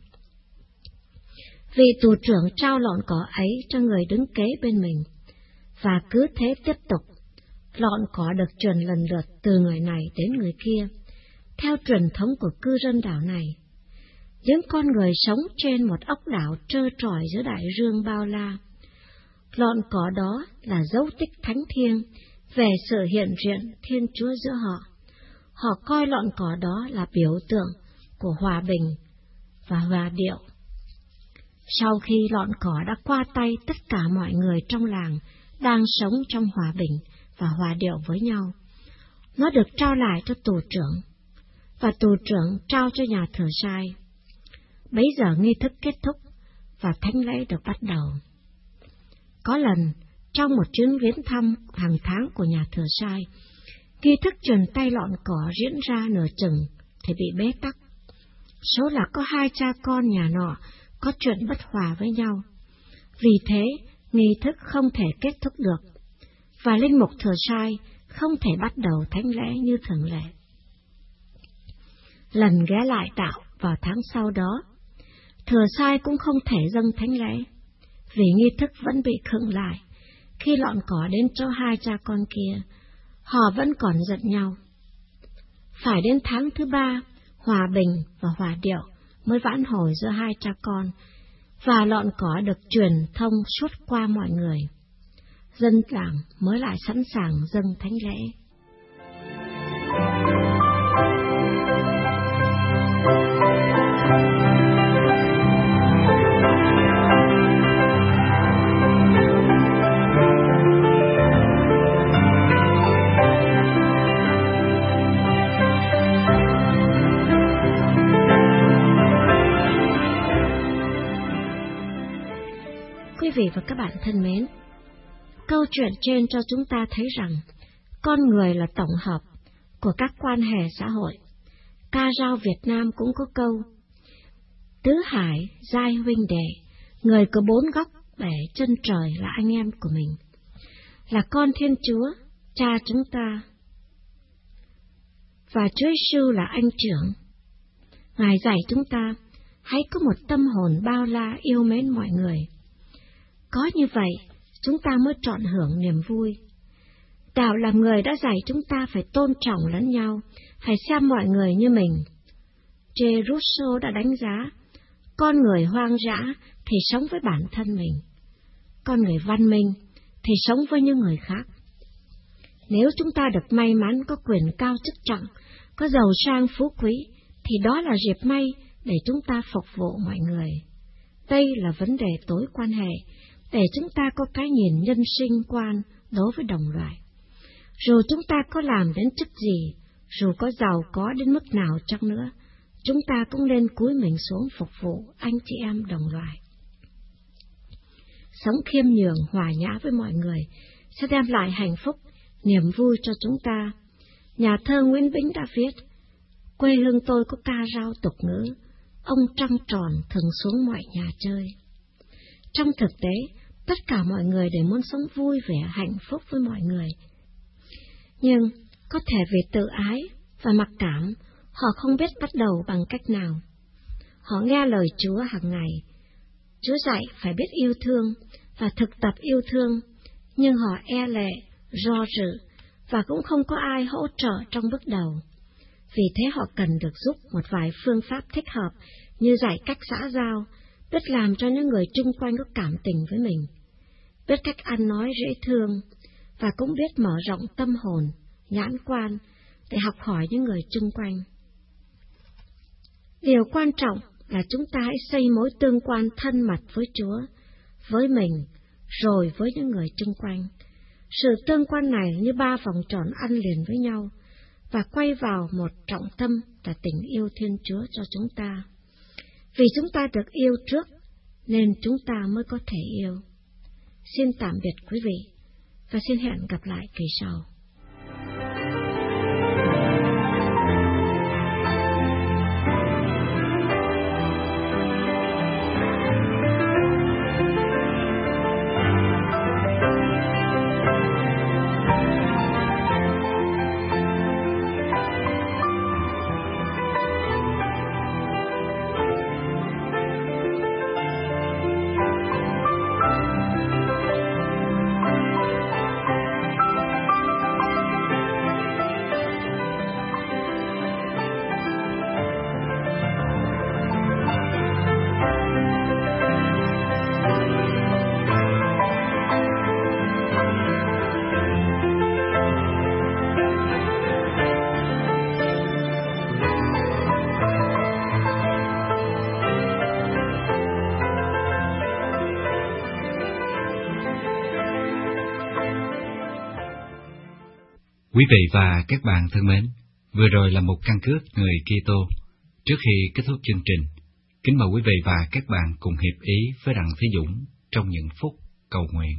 [SPEAKER 4] Vị tù trưởng trao lọn cỏ ấy cho người đứng kế bên mình, và cứ thế tiếp tục. Lọn cỏ được truyền lần lượt từ người này đến người kia, theo truyền thống của cư dân đảo này. Những con người sống trên một ốc đảo trơ trọi giữa đại dương bao la. Lọn cỏ đó là dấu tích thánh thiêng về sự hiện diện Thiên Chúa giữa họ. Họ coi lọn cỏ đó là biểu tượng của hòa bình và hòa điệu. Sau khi lọn cỏ đã qua tay tất cả mọi người trong làng đang sống trong hòa bình và hòa điệu với nhau, nó được trao lại cho tù trưởng, và tù trưởng trao cho nhà thừa sai. Bấy giờ nghi thức kết thúc và thánh lễ được bắt đầu. Có lần, trong một chuyến viếng thăm hàng tháng của nhà thừa sai, nghi thức truyền tay lọn cỏ diễn ra nửa chừng thì bị bế tắc. Số là có hai cha con nhà nọ có chuyện bất hòa với nhau. Vì thế, nghi thức không thể kết thúc được, và linh mục thừa sai không thể bắt đầu thánh lễ như thường lệ. Lần ghé lại đạo vào tháng sau đó, thừa sai cũng không thể dâng thánh lễ, vì nghi thức vẫn bị khựng lại. Khi lọn cỏ đến chỗ hai cha con kia, họ vẫn còn giận nhau. Phải đến tháng thứ ba, hòa bình và hòa điệu mới vãn hồi giữa hai cha con, và lọn cỏ được truyền thông suốt qua mọi người. Dân làng mới lại sẵn sàng dâng thánh lễ. vị và các bạn thân mến, câu chuyện trên cho chúng ta thấy rằng con người là tổng hợp của các quan hệ xã hội. Ca dao Việt Nam cũng có câu: tứ hải giai huynh đệ, người có bốn góc bẻ chân trời là anh em của mình. Là con Thiên Chúa, Cha chúng ta, và Chúa Giêsu là anh trưởng. Ngài dạy chúng ta hãy có một tâm hồn bao la yêu mến mọi người. Có như vậy, chúng ta mới trọn hưởng niềm vui. Đạo làm người đã dạy chúng ta phải tôn trọng lẫn nhau, phải xem mọi người như mình. J. Rousseau đã đánh giá, con người hoang dã thì sống với bản thân mình, con người văn minh thì sống với những người khác. Nếu chúng ta được may mắn có quyền cao chức trọng, có giàu sang phú quý, thì đó là dịp may để chúng ta phục vụ mọi người. Đây là vấn đề tối quan hệ, để chúng ta có cái nhìn nhân sinh quan đối với đồng loại. Dù chúng ta có làm đến chức gì, dù có giàu có đến mức nào chăng nữa, chúng ta cũng nên cúi mình xuống phục vụ anh chị em đồng loại. Sống khiêm nhường, hòa nhã với mọi người sẽ đem lại hạnh phúc, niềm vui cho chúng ta. Nhà thơ Nguyễn Bính đã viết, quê hương tôi có ca dao tục ngữ, ông trăng tròn thường xuống mọi nhà chơi. Trong thực tế, tất cả mọi người đều muốn sống vui vẻ, hạnh phúc với mọi người. Nhưng có thể vì tự ái và mặc cảm, họ không biết bắt đầu bằng cách nào. Họ nghe lời Chúa hàng ngày. Chúa dạy phải biết yêu thương và thực tập yêu thương, nhưng họ e lệ, do dự và cũng không có ai hỗ trợ trong bước đầu. Vì thế họ cần được giúp một vài phương pháp thích hợp như dạy cách xã giao, biết làm cho những người chung quanh có cảm tình với mình, biết cách ăn nói dễ thương và cũng biết mở rộng tâm hồn, nhãn quan để học hỏi những người chung quanh. Điều quan trọng là chúng ta hãy xây mối tương quan thân mật với Chúa, với mình, rồi với những người chung quanh. Sự tương quan này như ba vòng tròn ăn liền với nhau và quay vào một trọng tâm là tình yêu Thiên Chúa cho chúng ta. Vì chúng ta được yêu trước, nên chúng ta mới có thể yêu. Xin tạm biệt quý vị, và xin hẹn gặp lại kỳ sau.
[SPEAKER 1] Quý vị và các bạn thân mến, vừa rồi là một căn cước người Kitô. Trước khi kết thúc chương trình, kính mời quý vị và các bạn cùng hiệp ý với Đặng Thế Dũng trong những phút cầu nguyện.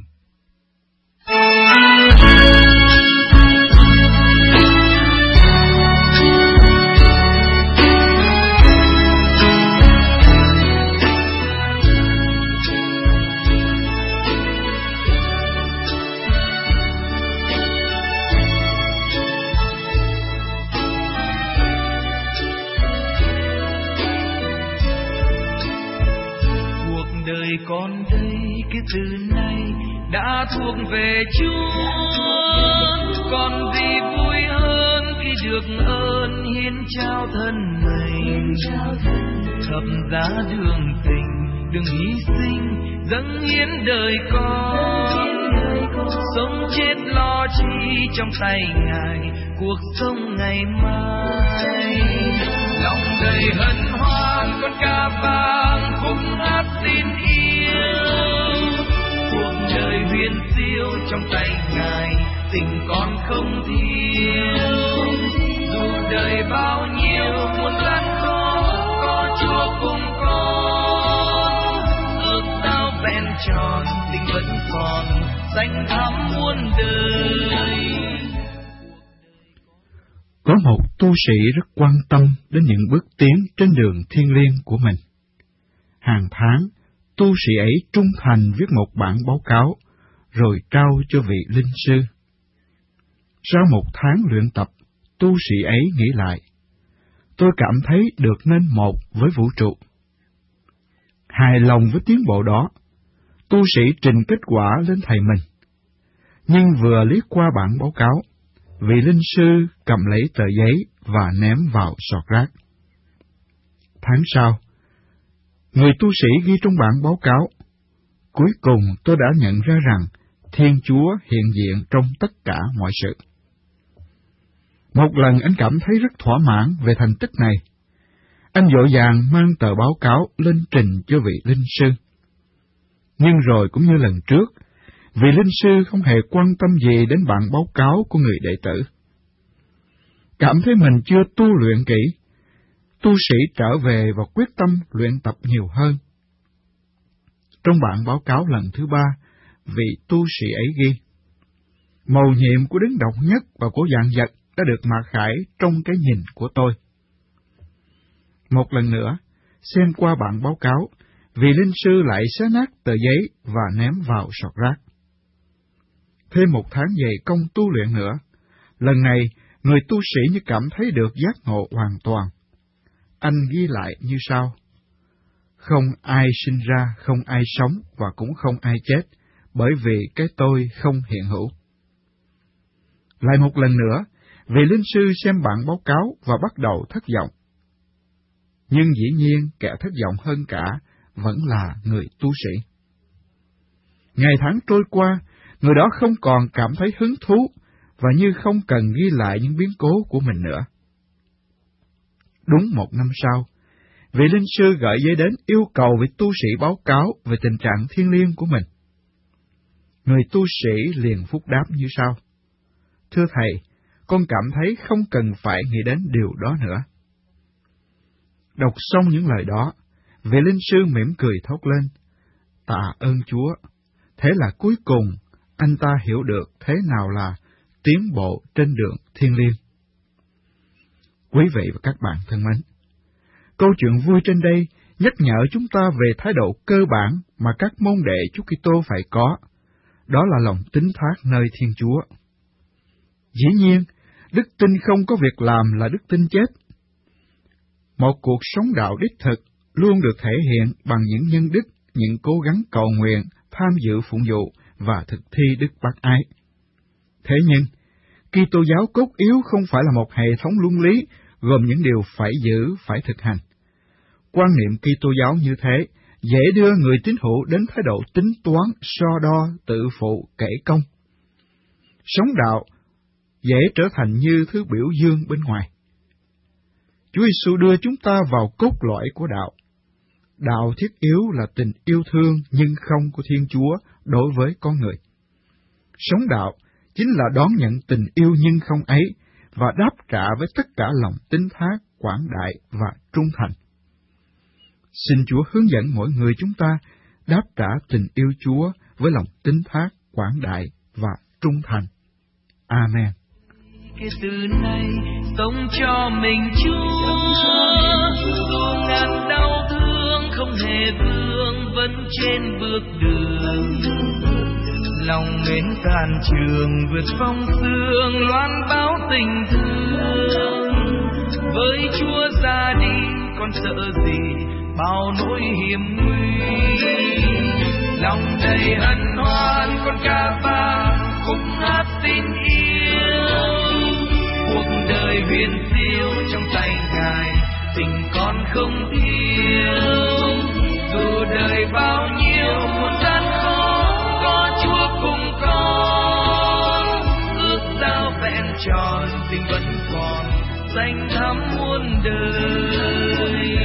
[SPEAKER 5] Con đây cái từ này đã thuộc về Chúa, còn gì vui hơn khi được ơn hiến trao thân mình, thập giá đường tình, đừng hy sinh dâng hiến đời con, sống chết lo chi trong tay Ngài, cuộc sống ngày mai. Lòng đầy hân hoan con ca vang khúc hát tin yêu, cuộc đời huyền diệu trong tay Ngài, tình con không thiếu. Dù đời bao nhiêu muôn gian khó, có Chúa cùng con, ước sao vẹn tròn, tình vẫn còn xanh thắm muôn đời.
[SPEAKER 2] Có một tu sĩ rất quan tâm đến những bước tiến trên đường thiêng liêng của mình. Hàng tháng, tu sĩ ấy trung thành viết một bản báo cáo, rồi trao cho vị linh sư. Sau một tháng luyện tập, tu sĩ ấy nghĩ lại, tôi cảm thấy được nên một với vũ trụ. Hài lòng với tiến bộ đó, tu sĩ trình kết quả lên thầy mình. Nhưng vừa liếc qua bản báo cáo, vị linh sư cầm lấy tờ giấy và ném vào sọt rác. Tháng sau, người tu sĩ ghi trong bản báo cáo, cuối cùng tôi đã nhận ra rằng Thiên Chúa hiện diện trong tất cả mọi sự. Một lần anh cảm thấy rất thỏa mãn về thành tích này. Anh vội vàng mang tờ báo cáo lên trình cho vị linh sư. Nhưng rồi cũng như lần trước, vị linh sư không hề quan tâm gì đến bản báo cáo của người đệ tử. Cảm thấy mình chưa tu luyện kỹ, tu sĩ trở về và quyết tâm luyện tập nhiều hơn. Trong bản báo cáo lần thứ ba, vị tu sĩ ấy ghi, mầu nhiệm của đứng độc nhất và của vạn vật đã được mặc khải trong cái nhìn của tôi. Một lần nữa, xem qua bản báo cáo, vị linh sư lại xé nát tờ giấy và ném vào sọt rác. Thêm một tháng dày công tu luyện nữa, lần này người tu sĩ như cảm thấy được giác ngộ hoàn toàn. Anh ghi lại như sau: không ai sinh ra, không ai sống và cũng không ai chết, bởi vì cái tôi không hiện hữu. Lại một lần nữa, vị linh sư xem bản báo cáo và bắt đầu thất vọng. Nhưng dĩ nhiên kẻ thất vọng hơn cả vẫn là người tu sĩ. Ngày tháng trôi qua, người đó không còn cảm thấy hứng thú và như không cần ghi lại những biến cố của mình nữa. Đúng một năm sau, vị linh sư gửi giấy đến yêu cầu vị tu sĩ báo cáo về tình trạng thiêng liêng của mình. Người tu sĩ liền phúc đáp như sau: thưa thầy, con cảm thấy không cần phải nghĩ đến điều đó nữa. Đọc xong những lời đó, vị linh sư mỉm cười thốt lên: tạ ơn Chúa. Thế là cuối cùng anh ta hiểu được thế nào là tiến bộ trên đường thiêng liêng. Quý vị và các bạn thân mến, câu chuyện vui trên đây nhắc nhở chúng ta về thái độ cơ bản mà các môn đệ Chúa Kitô phải có, đó là lòng tín thác nơi Thiên Chúa. Dĩ nhiên, đức tin không có việc làm là đức tin chết. Một cuộc sống đạo đích thực luôn được thể hiện bằng những nhân đức, những cố gắng cầu nguyện, tham dự phụng vụ và thực thi đức bác ái. Thế nhưng, Kitô giáo cốt yếu không phải là một hệ thống luân lý gồm những điều phải giữ, phải thực hành. Quan niệm Kitô giáo như thế dễ đưa người tín hữu đến thái độ tính toán, so đo, tự phụ, kể công. Sống đạo dễ trở thành như thứ biểu dương bên ngoài. Chúa Giêsu đưa chúng ta vào cốt lõi của đạo. Đạo thiết yếu là tình yêu thương nhưng không của Thiên Chúa đối với con người. Sống đạo chính là đón nhận tình yêu nhưng không ấy và đáp trả với tất cả lòng tín thác, quảng đại và trung thành. Xin Chúa hướng dẫn mỗi người chúng ta đáp trả tình yêu Chúa với lòng tín thác, quảng đại và trung thành. Amen.
[SPEAKER 5] Cái từ này sống cho mình Chúa, dù ngàn đau thương không hề vương vấn trên bước đường. Lòng mến tàn trường vượt phong sương, loan báo tình thương. Với Chúa ra đi con sợ gì bao nỗi hiểm nguy. Lòng đầy hân hoan con ca vang khúc hát tin yêu. Cuộc đời huyền diệu trong tay Ngài, tình con không thiếu. Dù đời bao nhiêu muôn gian khó, có Chúa cùng con. Ước giao vẹn tròn, tình vẫn còn xanh thắm muôn đời.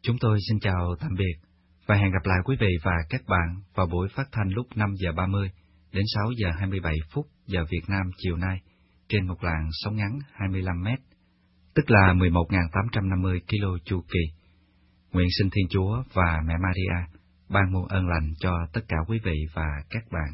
[SPEAKER 1] Chúng tôi xin chào tạm biệt và hẹn gặp lại quý vị và các bạn vào buổi phát thanh lúc năm giờ ba mươi đến sáu giờ hai mươi bảy phút giờ Việt Nam chiều nay trên một làn sóng ngắn hai mươi lăm mét, tức là mười một nghìn tám trăm năm mươi ki lô chu kỳ. Nguyện xin Thiên Chúa và Mẹ Maria ban muôn ơn lành cho tất cả quý vị và các bạn.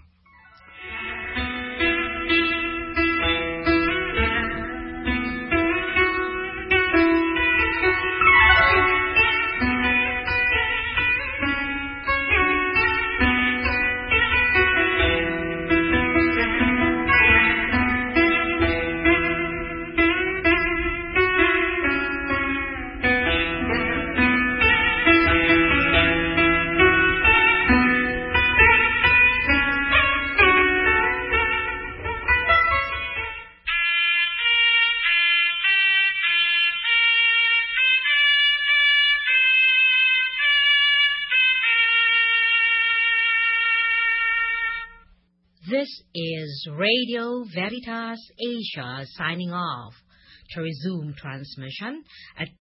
[SPEAKER 3] This is Radio Veritas Asia signing off. To resume transmission at